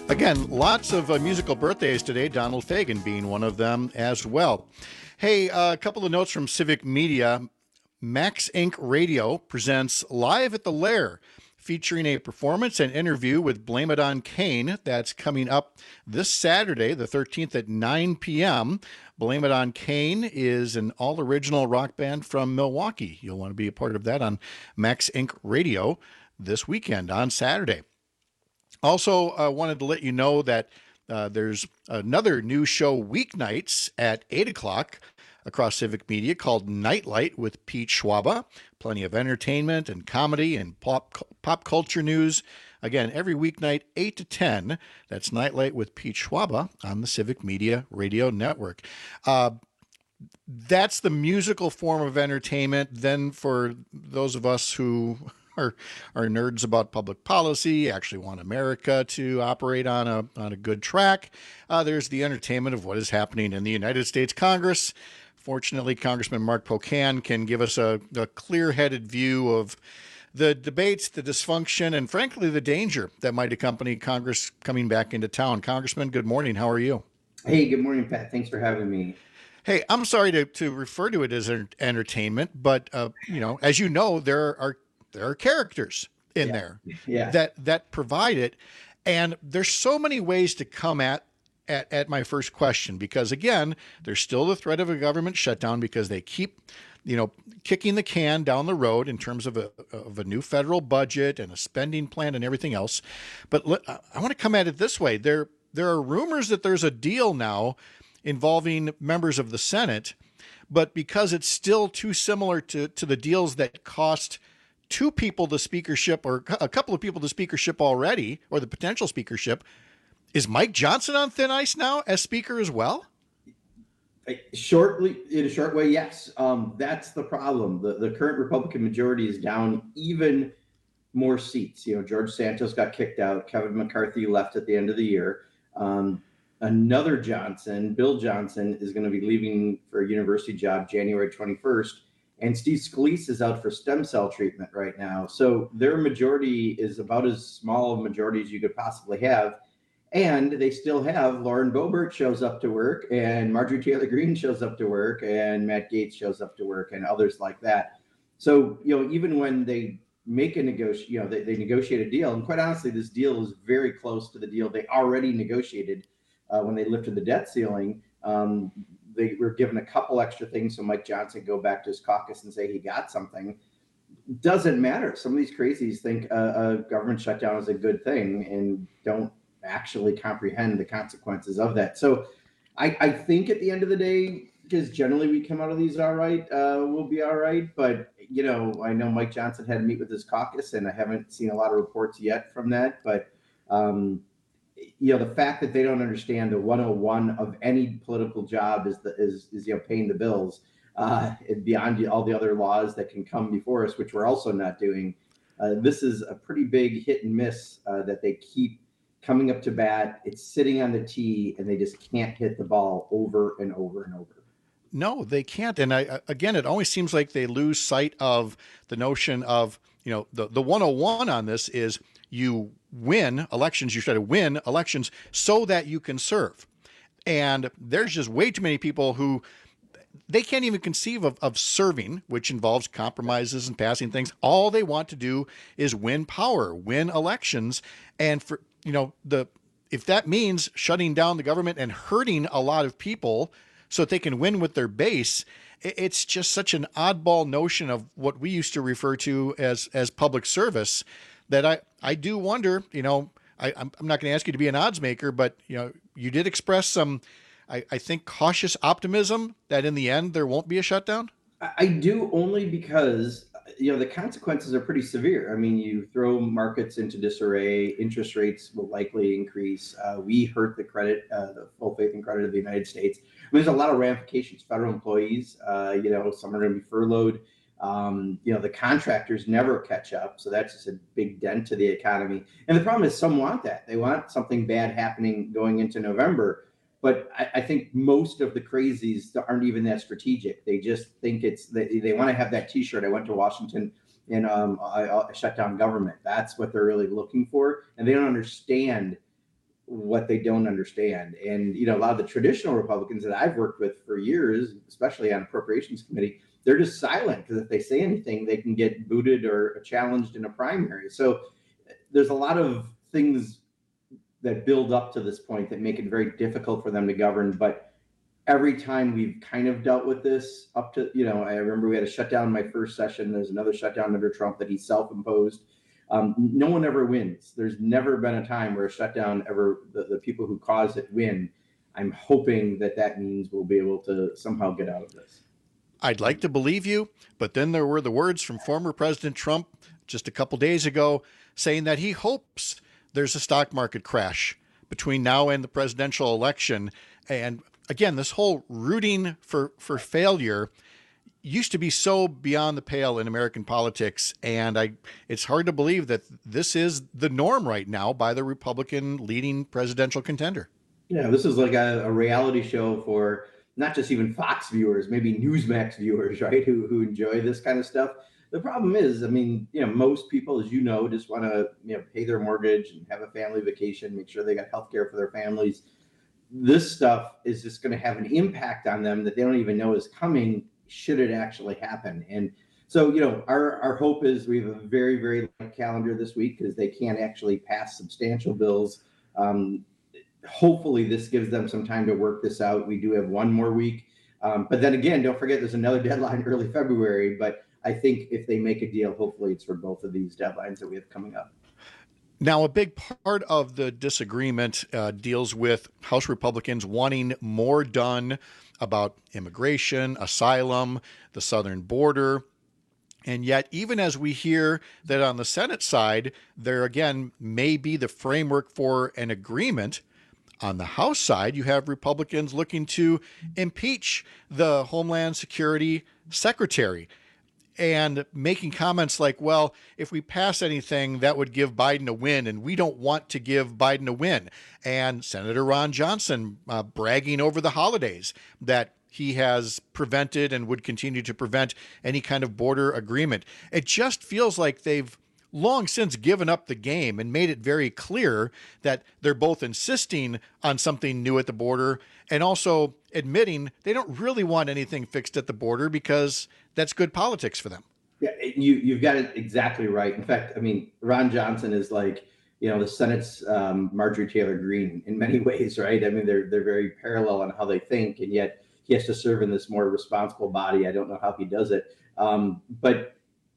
Again, lots of uh, musical birthdays today, Donald Fagen being one of them as well. Hey, uh, a couple of notes from Civic Media. Max Incorporated. Radio presents Live at the Lair, featuring a performance and interview with Blame It on Kane. That's coming up this Saturday, the thirteenth at nine p.m. Blame It on Kane is an all-original rock band from Milwaukee. You'll want to be a part of that on Max Incorporated. Radio this weekend on Saturday. Also, I uh, wanted to let you know that uh, there's another new show weeknights at eight o'clock across Civic Media called Nightlight with Pete Schwaba. Plenty of entertainment and comedy and pop pop culture news. Again, every weeknight, eight to ten. That's Nightlight with Pete Schwaba on the Civic Media Radio Network. Uh, that's the musical form of entertainment. Then for those of us who are, are nerds about public policy, actually want America to operate on a, on a good track, uh, there's the entertainment of what is happening in the United States Congress. Fortunately, Congressman Mark Pocan can give us a, a clear-headed view of the debates, the dysfunction, and frankly, the danger that might accompany Congress coming back into town. Congressman, good morning. How are you? Hey, good morning, Pat. Thanks for having me. Hey, I'm sorry to, to refer to it as entertainment, but uh, you know, as you know, there are there are characters in yeah. there yeah. that that provide it, and there's so many ways to come at. At, at my first question, because again, there's still the threat of a government shutdown because they keep, you know, kicking the can down the road in terms of a of a new federal budget and a spending plan and everything else. But let, I want to come at it this way: there there are rumors that there's a deal now involving members of the Senate, but because it's still too similar to to the deals that cost two people the speakership or a couple of people the speakership already, or the potential speakership. Is Mike Johnson on thin ice now as speaker as well? Shortly, in a short way, yes. Um, that's the problem. The, the current Republican majority is down even more seats. You know, George Santos got kicked out. Kevin McCarthy left at the end of the year. Um, another Johnson, Bill Johnson, is going to be leaving for a university job January twenty-first. And Steve Scalise is out for stem cell treatment right now. So their majority is about as small a majority as you could possibly have. And they still have Lauren Boebert shows up to work, and Marjorie Taylor Greene shows up to work, and Matt Gaetz shows up to work, and others like that. So, you know, even when they make a negotiate, you know, they, they negotiate a deal, and quite honestly, this deal is very close to the deal they already negotiated uh, when they lifted the debt ceiling. Um, they were given a couple extra things, so Mike Johnson go back to his caucus and say he got something. Doesn't matter. Some of these crazies think a, a government shutdown is a good thing and don't actually comprehend the consequences of that. So I, I think at the end of the day, because generally we come out of these all right, uh, we'll be all right. But, you know, I know Mike Johnson had to meet with his caucus, and I haven't seen a lot of reports yet from that. But, um, you know, the fact that they don't understand the one oh one of any political job is, the, is, is you know, paying the bills uh, beyond all the other laws that can come before us, which we're also not doing. Uh, this is a pretty big hit and miss uh, that they keep coming up to bat. It's sitting on the tee, and they just can't hit the ball over and over and over. No, they can't. And I, again, it always seems like they lose sight of the notion of, you know, the, the one oh one on this is you win elections, you try to win elections so that you can serve. And there's just way too many people who they can't even conceive of, of serving, which involves compromises and passing things. All they want to do is win power, win elections. And for, you know, the if that means shutting down the government and hurting a lot of people so that they can win with their base, it's just such an oddball notion of what we used to refer to as as public service that I, I do wonder, you know, I, I'm not going to ask you to be an odds maker, but, you know, you did express some, I, I think, cautious optimism that in the end there won't be a shutdown. I do, only because, you know, the consequences are pretty severe. I mean, you throw markets into disarray, interest rates will likely increase. Uh, we hurt the credit, uh, the full faith and credit of the United States. I mean, there's a lot of ramifications. Federal employees, uh, you know, some are going to be furloughed. Um, you know, the contractors never catch up. So that's just a big dent to the economy. And the problem is some want that. They want something bad happening going into November. But I, I think most of the crazies aren't even that strategic. They just think it's, they, they want to have that T-shirt. I went to Washington and um, I, I shut down government. That's what they're really looking for. And they don't understand what they don't understand. And, you know, a lot of the traditional Republicans that I've worked with for years, especially on Appropriations Committee, they're just silent because if they say anything, they can get booted or challenged in a primary. So there's a lot of things that build up to this point that make it very difficult for them to govern. But every time we've kind of dealt with this up to, you know, I remember we had a shutdown in my first session. There's another shutdown under Trump that he self-imposed. Um, no one ever wins. There's never been a time where a shutdown ever, the, the people who cause it win. I'm hoping that that means we'll be able to somehow get out of this. I'd like to believe you, but then there were the words from former President Trump just a couple days ago saying that he hopes there's a stock market crash between now and the presidential election. And again, this whole rooting for, for failure used to be so beyond the pale in American politics. And I, it's hard to believe that this is the norm right now by the Republican leading presidential contender. Yeah, this is like a, a reality show for not just even Fox viewers, maybe Newsmax viewers, right, who, who enjoy this kind of stuff. The problem is, I mean, you know, most people, as you know, just want to, you know, pay their mortgage and have a family vacation, make sure they got health care for their families. This stuff is just going to have an impact on them that they don't even know is coming should it actually happen. And so, you know, our, our hope is we have a very, very light calendar this week because they can't actually pass substantial bills. Um, hopefully this gives them some time to work this out. We do have one more week. Um, but then again, don't forget there's another deadline early February. But I think if they make a deal, hopefully it's for both of these deadlines that we have coming up. Now, a big part of the disagreement uh, deals with House Republicans wanting more done about immigration, asylum, the southern border. And yet, even as we hear that on the Senate side, there again may be the framework for an agreement, on the House side, you have Republicans looking to impeach the Homeland Security Secretary and making comments like, well, if we pass anything, that would give Biden a win, and we don't want to give Biden a win. And Senator Ron Johnson uh, bragging over the holidays that he has prevented and would continue to prevent any kind of border agreement. It just feels like they've long since given up the game and made it very clear that they're both insisting on something new at the border and also admitting they don't really want anything fixed at the border because that's good politics for them. Yeah, you, you've got it exactly right. In fact, I mean, Ron Johnson is like, you know, the Senate's um, Marjorie Taylor Greene in many ways, right? I mean, they're they're very parallel on how they think, and yet he has to serve in this more responsible body. I don't know how he does it. Um, but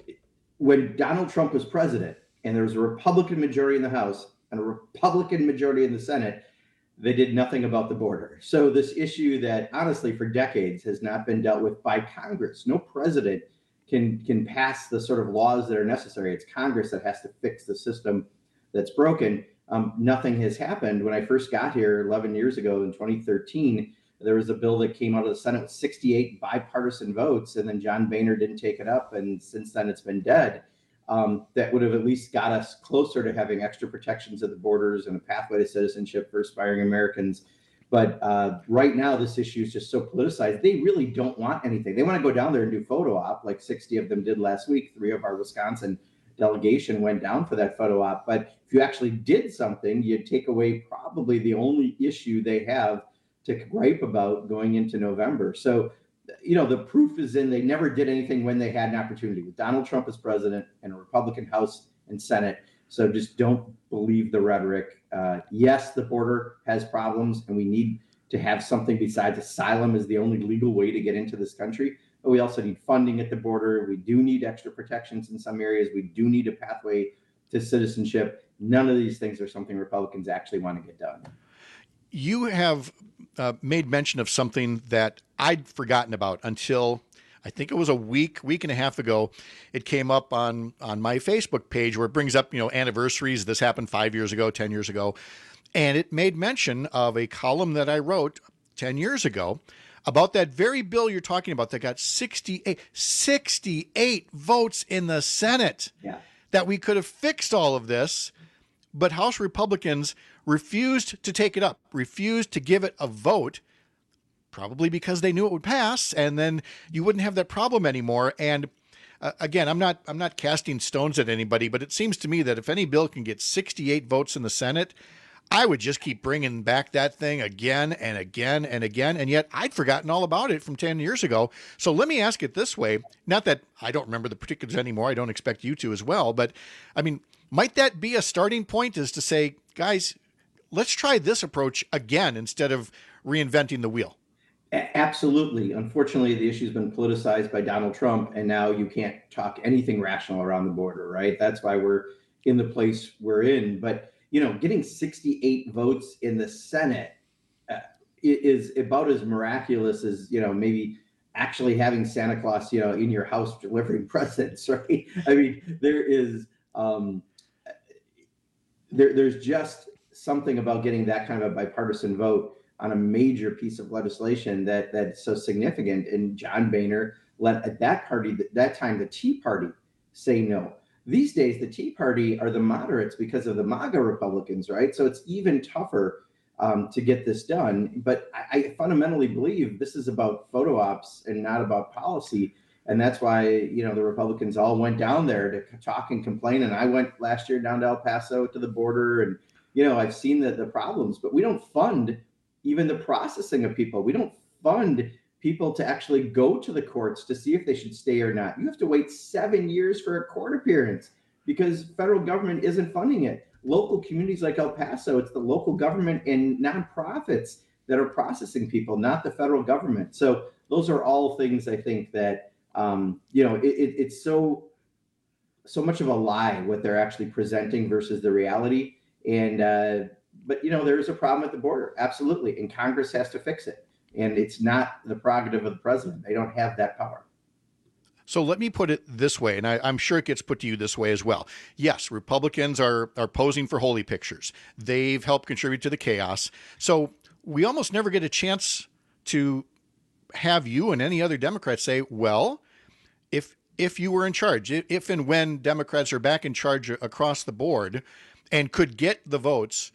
when Donald Trump was president and there was a Republican majority in the House and a Republican majority in the Senate, they did nothing about the border. So this issue that honestly for decades has not been dealt with by Congress. No president can can pass the sort of laws that are necessary. It's Congress that has to fix the system that's broken. Um, nothing has happened. When I first got here eleven years ago in twenty thirteen, there was a bill that came out of the Senate with sixty-eight bipartisan votes, and then John Boehner didn't take it up, and since then it's been dead. Um, that would have at least got us closer to having extra protections at the borders and a pathway to citizenship for aspiring Americans. But uh, right now, this issue is just so politicized. They really don't want anything. They want to go down there and do photo op, like sixty of them did last week. Three of our Wisconsin delegation went down for that photo op. But if you actually did something, you'd take away probably the only issue they have to gripe about going into November. So, you know, the proof is in they never did anything when they had an opportunity with Donald Trump as president and a Republican House and Senate. So just don't believe the rhetoric. Uh, yes, the border has problems and we need to have something besides asylum as the only legal way to get into this country. But we also need funding at the border. We do need extra protections in some areas. We do need a pathway to citizenship. None of these things are something Republicans actually want to get done. You have uh, made mention of something that I'd forgotten about until I think it was a week, week and a half ago. It came up on, on my Facebook page where it brings up, you know, anniversaries. This happened five years ago, ten years ago. And it made mention of a column that I wrote ten years ago about that very bill you're talking about that got sixty-eight, sixty-eight votes in the Senate. Yeah. That we could have fixed all of this, but House Republicans refused to take it up, refused to give it a vote, probably because they knew it would pass, and then you wouldn't have that problem anymore. And uh, again, I'm not I'm not casting stones at anybody, but it seems to me that if any bill can get sixty-eight votes in the Senate, I would just keep bringing back that thing again and again and again, and yet I'd forgotten all about it from ten years ago. So let me ask it this way. Not that I don't remember the particulars anymore. I don't expect you to as well. But, I mean, might that be a starting point, is to say, guys, let's try this approach again instead of reinventing the wheel? A- Absolutely. Unfortunately, the issue's been politicized by Donald Trump, and now you can't talk anything rational around the border, right? That's why we're in the place we're in. But you know, getting sixty-eight votes in the Senate uh, is about as miraculous as, you know, maybe actually having Santa Claus, you know, in your house delivering presents, right? I mean, there is, um, there, there's just something about getting that kind of a bipartisan vote on a major piece of legislation that that's so significant. And John Boehner let at that party, that time, the Tea Party, say no. These days, the Tea Party are the moderates because of the MAGA Republicans, right? So it's even tougher um, to get this done. But I, I fundamentally believe this is about photo ops and not about policy. And that's why, you know, the Republicans all went down there to talk and complain. And I went last year down to El Paso to the border. And, you know, I've seen the, the problems, but we don't fund even the processing of people. We don't fund people to actually go to the courts to see if they should stay or not. You have to wait seven years for a court appearance because federal government isn't funding it. Local communities like El Paso, it's the local government and nonprofits that are processing people, not the federal government. So those are all things I think that, um, you know, it, it, it's so, so much of a lie what they're actually presenting versus the reality. And, uh, but, you know, there is a problem at the border. Absolutely. And Congress has to fix it. And it's not the prerogative of the president. They don't have that power. So let me put it this way, and I, I'm sure it gets put to you this way as well. Yes, Republicans are are posing for holy pictures. They've helped contribute to the chaos. So we almost never get a chance to have you and any other Democrats say, well, if if you were in charge, if and when Democrats are back in charge across the board and could get the votes,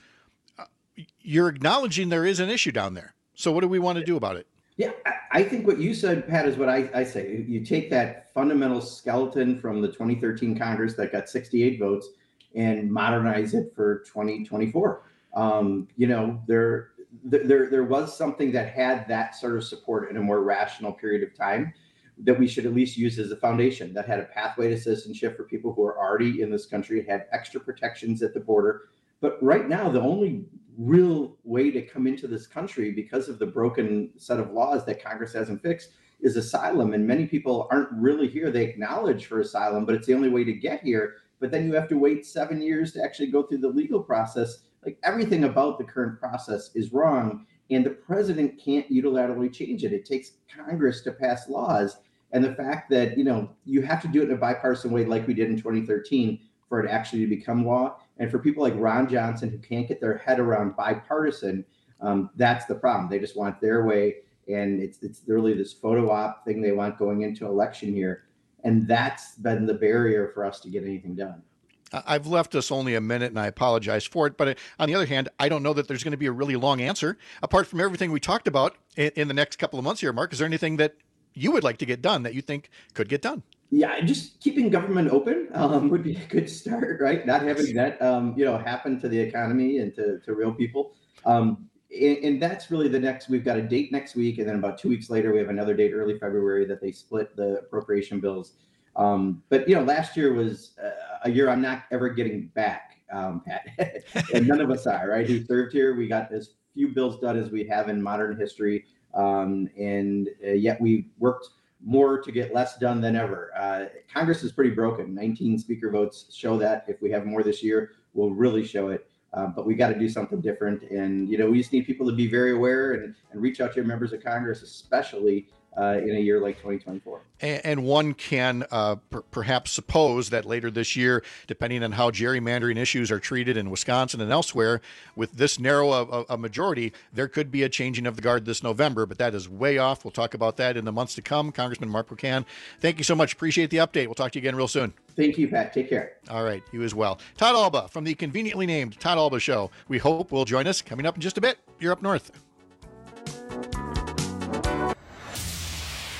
you're acknowledging there is an issue down there. So what do we want to do about it? Yeah, I think what you said, Pat, is what I, I say. You take that fundamental skeleton from the twenty thirteen Congress that got sixty-eight votes and modernize it for twenty twenty-four. Um, you know, there, there, there was something that had that sort of support in a more rational period of time that we should at least use as a foundation, that had a pathway to citizenship for people who are already in this country, had extra protections at the border. But right now, the only real way to come into this country because of the broken set of laws that Congress hasn't fixed is asylum. And many people aren't really here. They acknowledge for asylum, but it's the only way to get here. But then you have to wait seven years to actually go through the legal process. Like everything about the current process is wrong. And the president can't unilaterally change it. It takes Congress to pass laws. And the fact that, you know, you have to do it in a bipartisan way like we did in twenty thirteen for it actually to become law. And for people like Ron Johnson who can't get their head around bipartisan, um, that's the problem. They just want their way. And it's it's really this photo op thing they want going into election year. And that's been the barrier for us to get anything done. I've left us only a minute, and I apologize for it. But on the other hand, I don't know that there's going to be a really long answer. Apart from everything we talked about in, in the next couple of months here, Mark, is there anything that you would like to get done that you think could get done? Yeah, just keeping government open um, would be a good start, right? Not having that, um, you know, happen to the economy and to, to real people. Um, and, and that's really the next, we've got a date next week. And then about two weeks later, we have another date early February that they split the appropriation bills. Um, but, you know, last year was uh, a year I'm not ever getting back, um, Pat. And none of us are, right? Who served here. We got as few bills done as we have in modern history. Um, and uh, yet we worked more to get less done than ever. Uh, Congress is pretty broken. nineteen speaker votes show that. If we have more this year, we'll really show it. Uh, but we got to do something different. And, you know, we just need people to be very aware and, and reach out to your members of Congress, especially uh, in a year like twenty twenty-four. And, and one can uh, per- perhaps suppose that later this year, depending on how gerrymandering issues are treated in Wisconsin and elsewhere, with this narrow a, a majority, there could be a changing of the guard this November, but that is way off. We'll talk about that in the months to come. Congressman Mark Pocan, thank you so much. Appreciate the update. We'll talk to you again real soon. Thank you, Pat. Take care. All right. You as well. Todd Alba from the conveniently named Todd Alba Show. We hope will join us coming up in just a bit. You're up north.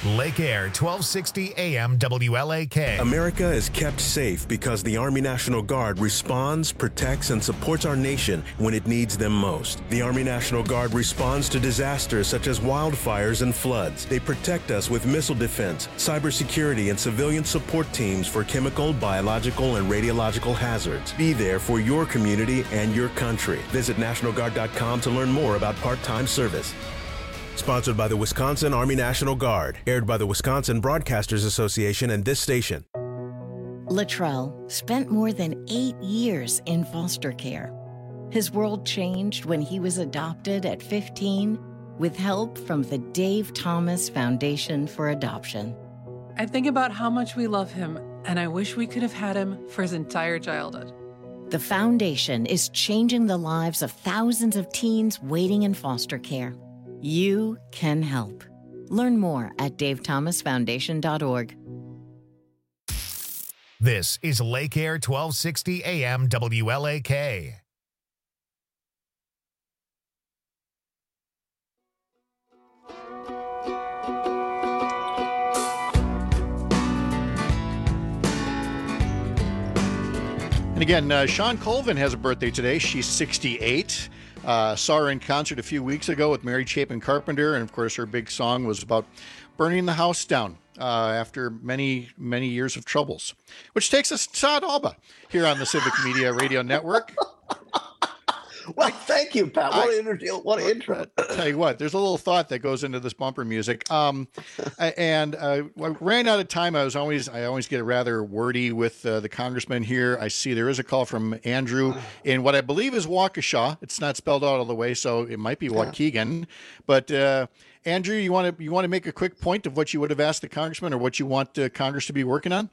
Lake Air, twelve sixty A M W L A K. America is kept safe because the Army National Guard responds, protects, and supports our nation when it needs them most. The Army National Guard responds to disasters such as wildfires and floods. They protect us with missile defense, cybersecurity, and civilian support teams for chemical, biological, and radiological hazards. Be there for your community and your country. Visit National Guard dot com to learn more about part-time service. Sponsored by the Wisconsin Army National Guard. Aired by the Wisconsin Broadcasters Association and this station. Latrell spent more than eight years in foster care. His world changed when he was adopted at fifteen with help from the Dave Thomas Foundation for Adoption. I think about how much we love him, and I wish we could have had him for his entire childhood. The foundation is changing the lives of thousands of teens waiting in foster care. You can help. Learn more at dave thomas foundation dot org. This is Lake Air, twelve sixty A M W L A K. And again, uh, Shawn Colvin has a birthday today. She's sixty-eight. Uh, saw her in concert a few weeks ago with Mary Chapin Carpenter, and of course her big song was about burning the house down uh, after many, many years of troubles. Which takes us to Todd Alba here on the Civic Media Radio Network. Well, thank you, Pat. What, I, an, inter- what an intro. Tell you what, there's a little thought that goes into this bumper music. Um, and uh, I ran out of time. I was always, I always get rather wordy with uh, the congressman here. I see there is a call from Andrew in what I believe is Waukesha. It's not spelled out all the way, so it might be Waukegan. Yeah. But uh, Andrew, you want to you want to make a quick point of what you would have asked the congressman, or what you want uh, Congress to be working on?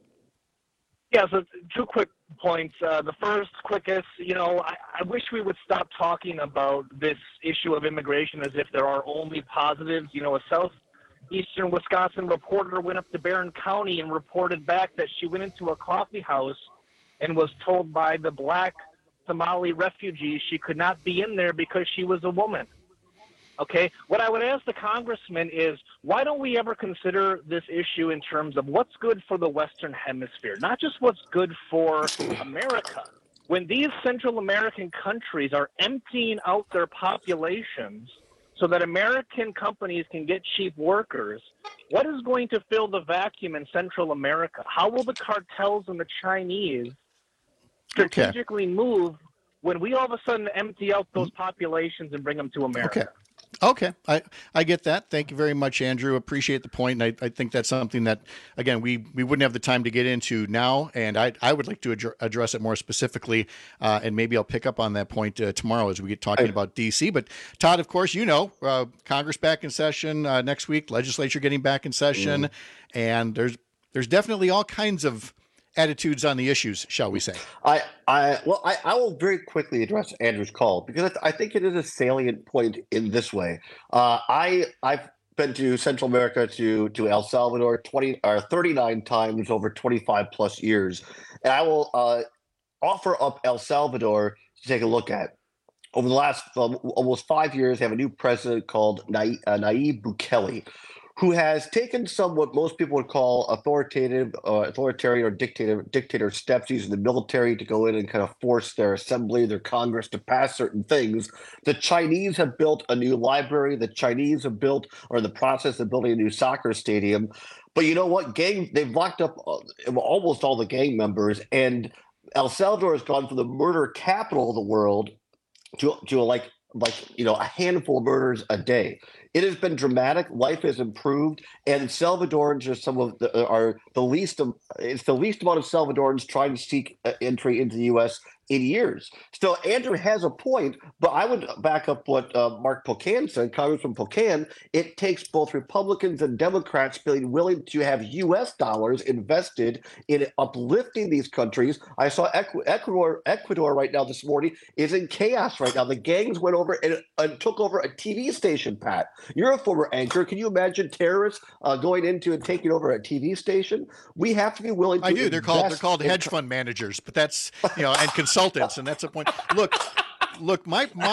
Yeah, so two quick points. Uh, the first, quickest, you know, I, I wish we would stop talking about this issue of immigration as if there are only positives. You know, a southeastern Wisconsin reporter went up to Barron County and reported back that she went into a coffee house and was told by the black Somali refugees she could not be in there because she was a woman. Okay, what I would ask the congressman is, why don't we ever consider this issue in terms of what's good for the Western Hemisphere, not just what's good for America? When these Central American countries are emptying out their populations so that American companies can get cheap workers, what is going to fill the vacuum in Central America? How will the cartels and the Chinese strategically okay. move when we all of a sudden empty out those populations and bring them to America? Okay. Okay, I, I get that. Thank you very much, Andrew. Appreciate the point. And I, I think that's something that, again, we, we wouldn't have the time to get into now, and I I would like to ad- address it more specifically, uh, and maybe I'll pick up on that point uh, tomorrow as we get talking I, about D C. But Todd, of course, you know, uh, Congress back in session uh, next week, legislature getting back in session, mm. and there's there's definitely all kinds of attitudes on the issues, shall we say? I, I well, I, I will very quickly address Andrew's call because I think it is a salient point in this way. Uh, I I've been to Central America to to El Salvador twenty or thirty-nine times over twenty-five plus years, and I will uh, offer up El Salvador to take a look at. Over the last um, almost five years, they have a new president called Nayib, uh, Nayib Bukele, who has taken some what most people would call authoritative, uh, authoritarian or dictator dictator steps, using the military to go in and kind of force their assembly, their Congress to pass certain things. The Chinese have built a new library. The Chinese have built, or in the process of building, a new soccer stadium. But you know what? Gang, they've locked up almost all the gang members, and El Salvador has gone from the murder capital of the world to to like like you know a handful of murders a day. It has been dramatic. Life has improved, and Salvadorans are some of the are the least. It's the least amount of Salvadorans trying to seek entry into the U S in years. So Andrew has a point, but I would back up what uh, Mark Pocan said, Congressman Pocan. It takes both Republicans and Democrats being willing to have U S dollars invested in uplifting these countries. I saw Ecuador, Ecuador right now this morning is in chaos right now. The gangs went over and, and took over a T V station, Pat. You're a former anchor. Can you imagine terrorists uh, going into and taking over a T V station? We have to be willing to I do. They're called they're called hedge in- fund managers, but that's, you know, and consultants, and that's a point. Look, look, my my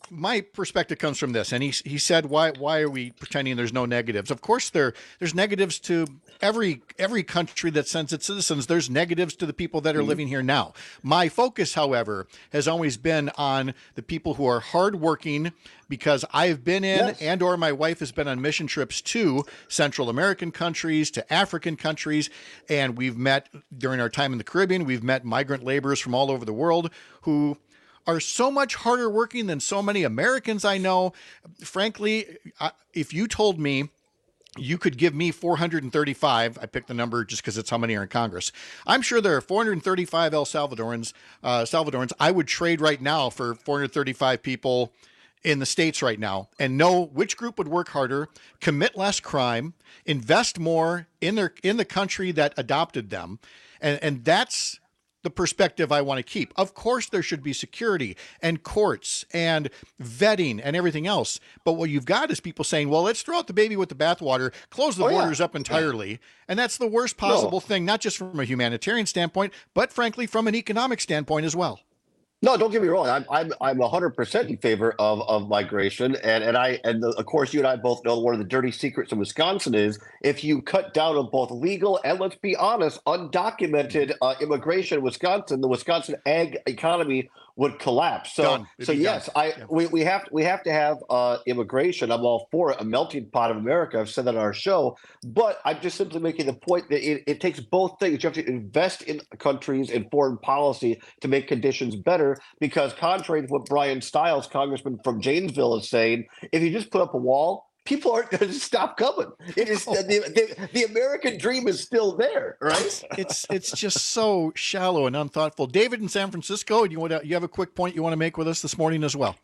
my perspective comes from this, and he he said, "Why why are we pretending there's no negatives?" Of course, there there's negatives to every every country that sends its citizens. There's negatives to the people that are mm-hmm. living here now. My focus, however, has always been on the people who are hardworking, because I've been in yes. and or my wife has been on mission trips to Central American countries, to African countries, and we've met during our time in the Caribbean. We've met migrant laborers from all over the world who are so much harder working than so many Americans I know. Frankly, if you told me you could give me four hundred thirty-five, I picked the number just because it's how many are in Congress. I'm sure there are four hundred thirty-five El Salvadorans, uh, Salvadorans I would trade right now for four hundred thirty-five people in the States right now, and know which group would work harder, commit less crime, invest more in their in the country that adopted them. And, and that's the perspective I want to keep. Of course, there should be security and courts and vetting and everything else. But what you've got is people saying, well, let's throw out the baby with the bathwater, close the oh, borders yeah. up entirely. Yeah. And that's the worst possible no. thing, not just from a humanitarian standpoint, but frankly, from an economic standpoint as well. No, don't get me wrong. I'm I'm I'm one hundred percent in favor of, of migration, and and I and the, of course you and I both know one of the dirty secrets in Wisconsin is if you cut down on both legal and, let's be honest, undocumented uh, immigration in Wisconsin, the Wisconsin ag economy would collapse. So so yes, I yeah. we, we have we have to have uh, immigration. I'm all for it, a melting pot of America. I've said that on our show, but I'm just simply making the point that it, it takes both things. You have to invest in countries and foreign policy to make conditions better. Because contrary to what Brian Stiles, congressman from Janesville, is saying, if you just put up a wall, people aren't going to stop coming. It is the, the, the American dream is still there, right? It's it's just so shallow and unthoughtful. David in San Francisco, you want to, you have a quick point you want to make with us this morning as well?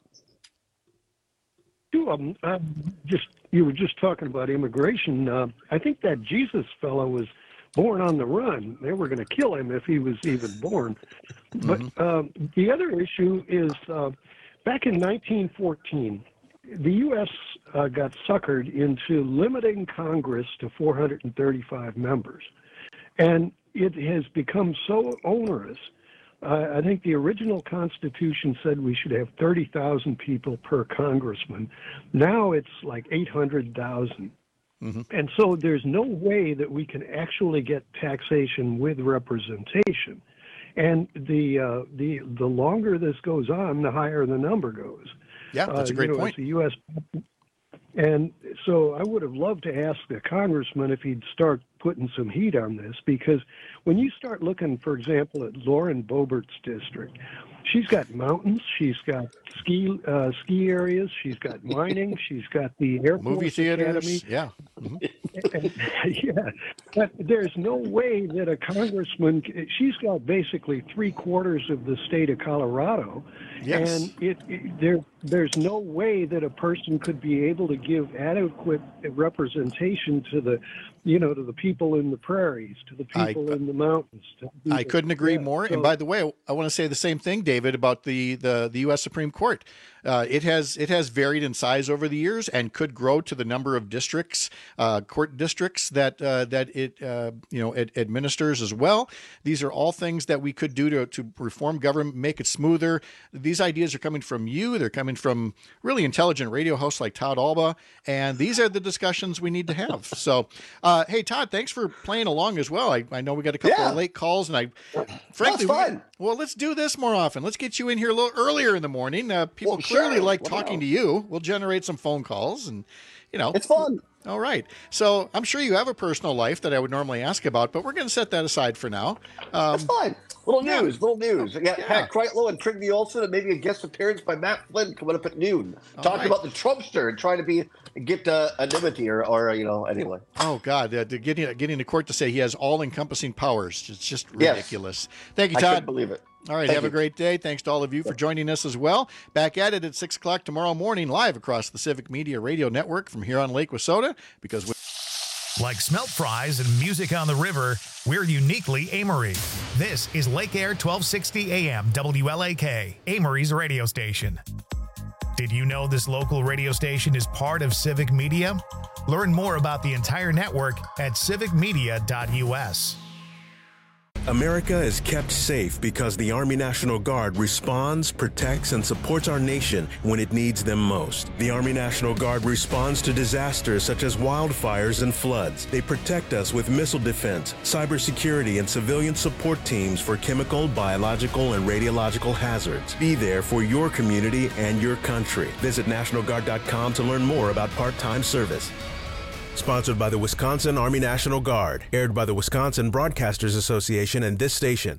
Um, uh, just you were just talking about immigration. Uh, I think that Jesus fellow was born on the run. They were going to kill him if he was even born. But mm-hmm. uh, the other issue is uh, back in nineteen fourteen, the U S uh, got suckered into limiting Congress to four hundred thirty-five members. And it has become so onerous. Uh, I think the original Constitution said we should have thirty thousand people per congressman. Now it's like eight hundred thousand. Mm-hmm. And so there's no way that we can actually get taxation with representation. And the uh, the the longer this goes on, the higher the number goes. Yeah, that's a great uh, you know, point. The U S And so I would have loved to ask the congressman if he'd start putting some heat on this, because when you start looking, for example, at Lauren Boebert's district, she's got mountains, she's got ski uh, ski areas, she's got mining, she's got the Air Force movie theaters, Academy. yeah, mm-hmm. and, yeah. But there's no way that a congressman. She's got basically three quarters of the state of Colorado, yes. and it, it there there's no way that a person could be able to give adequate representation to the, you know, to the people in the prairies, to the people I, in the mountains. To the people. I couldn't agree yeah, more. so, and by the way, I want to say the same thing, David, about the the, the U S Supreme Court. Uh, it has it has varied in size over the years and could grow to the number of districts, uh, court districts that uh, that it uh, you know it administers as well. These are all things that we could do to to reform government, make it smoother. These ideas are coming from you. They're coming from really intelligent radio hosts like Todd Alba, and these are the discussions we need to have. So, uh, hey Todd, thanks for playing along as well. I, I know we got a couple yeah. of late calls, and I frankly, That's fun. We, well, let's do this more often. Let's get you in here a little earlier in the morning. Uh, people Well, clearly sure. like Wow. talking to you. We'll generate some phone calls, and you know, It's fun. all right. So I'm sure you have a personal life that I would normally ask about, but we're going to set that aside for now. Um, That's fine. Little yeah. news, little news. We got Yeah. Pat Kreitlow and Trygve Olsen, and maybe a guest appearance by Matt Flynn coming up at noon, All talking right. about the Trumpster and trying to be get uh, anonymity or, or you know anyway. Oh God, uh, to getting getting the court to say he has all-encompassing powers. It's just Yes. ridiculous. Thank you, I Todd. couldn't believe it. All right, Thank have you. a great day. Thanks to all of you for joining us as well. Back at it at six o'clock tomorrow morning, live across the Civic Media Radio Network from here on Lake Wissota, because we Like smelt fries and music on the river, we're uniquely Amory. This is Lake Air twelve sixty A M W L A K, Amory's radio station. Did you know this local radio station is part of Civic Media? Learn more about the entire network at civic media dot U S. America is kept safe because the Army National Guard responds, protects, and supports our nation when it needs them most. The Army National Guard responds to disasters such as wildfires and floods. They protect us with missile defense, cybersecurity, and civilian support teams for chemical, biological, and radiological hazards. Be there for your community and your country. Visit National Guard dot com to learn more about part-time service. Sponsored by the Wisconsin Army National Guard. Aired by the Wisconsin Broadcasters Association and this station.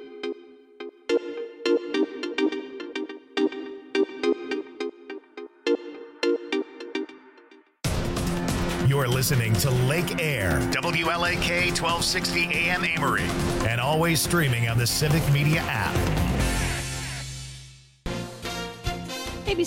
You're listening to Lake Air, W L A K twelve sixty A M Amory, and always streaming on the Civic Media app.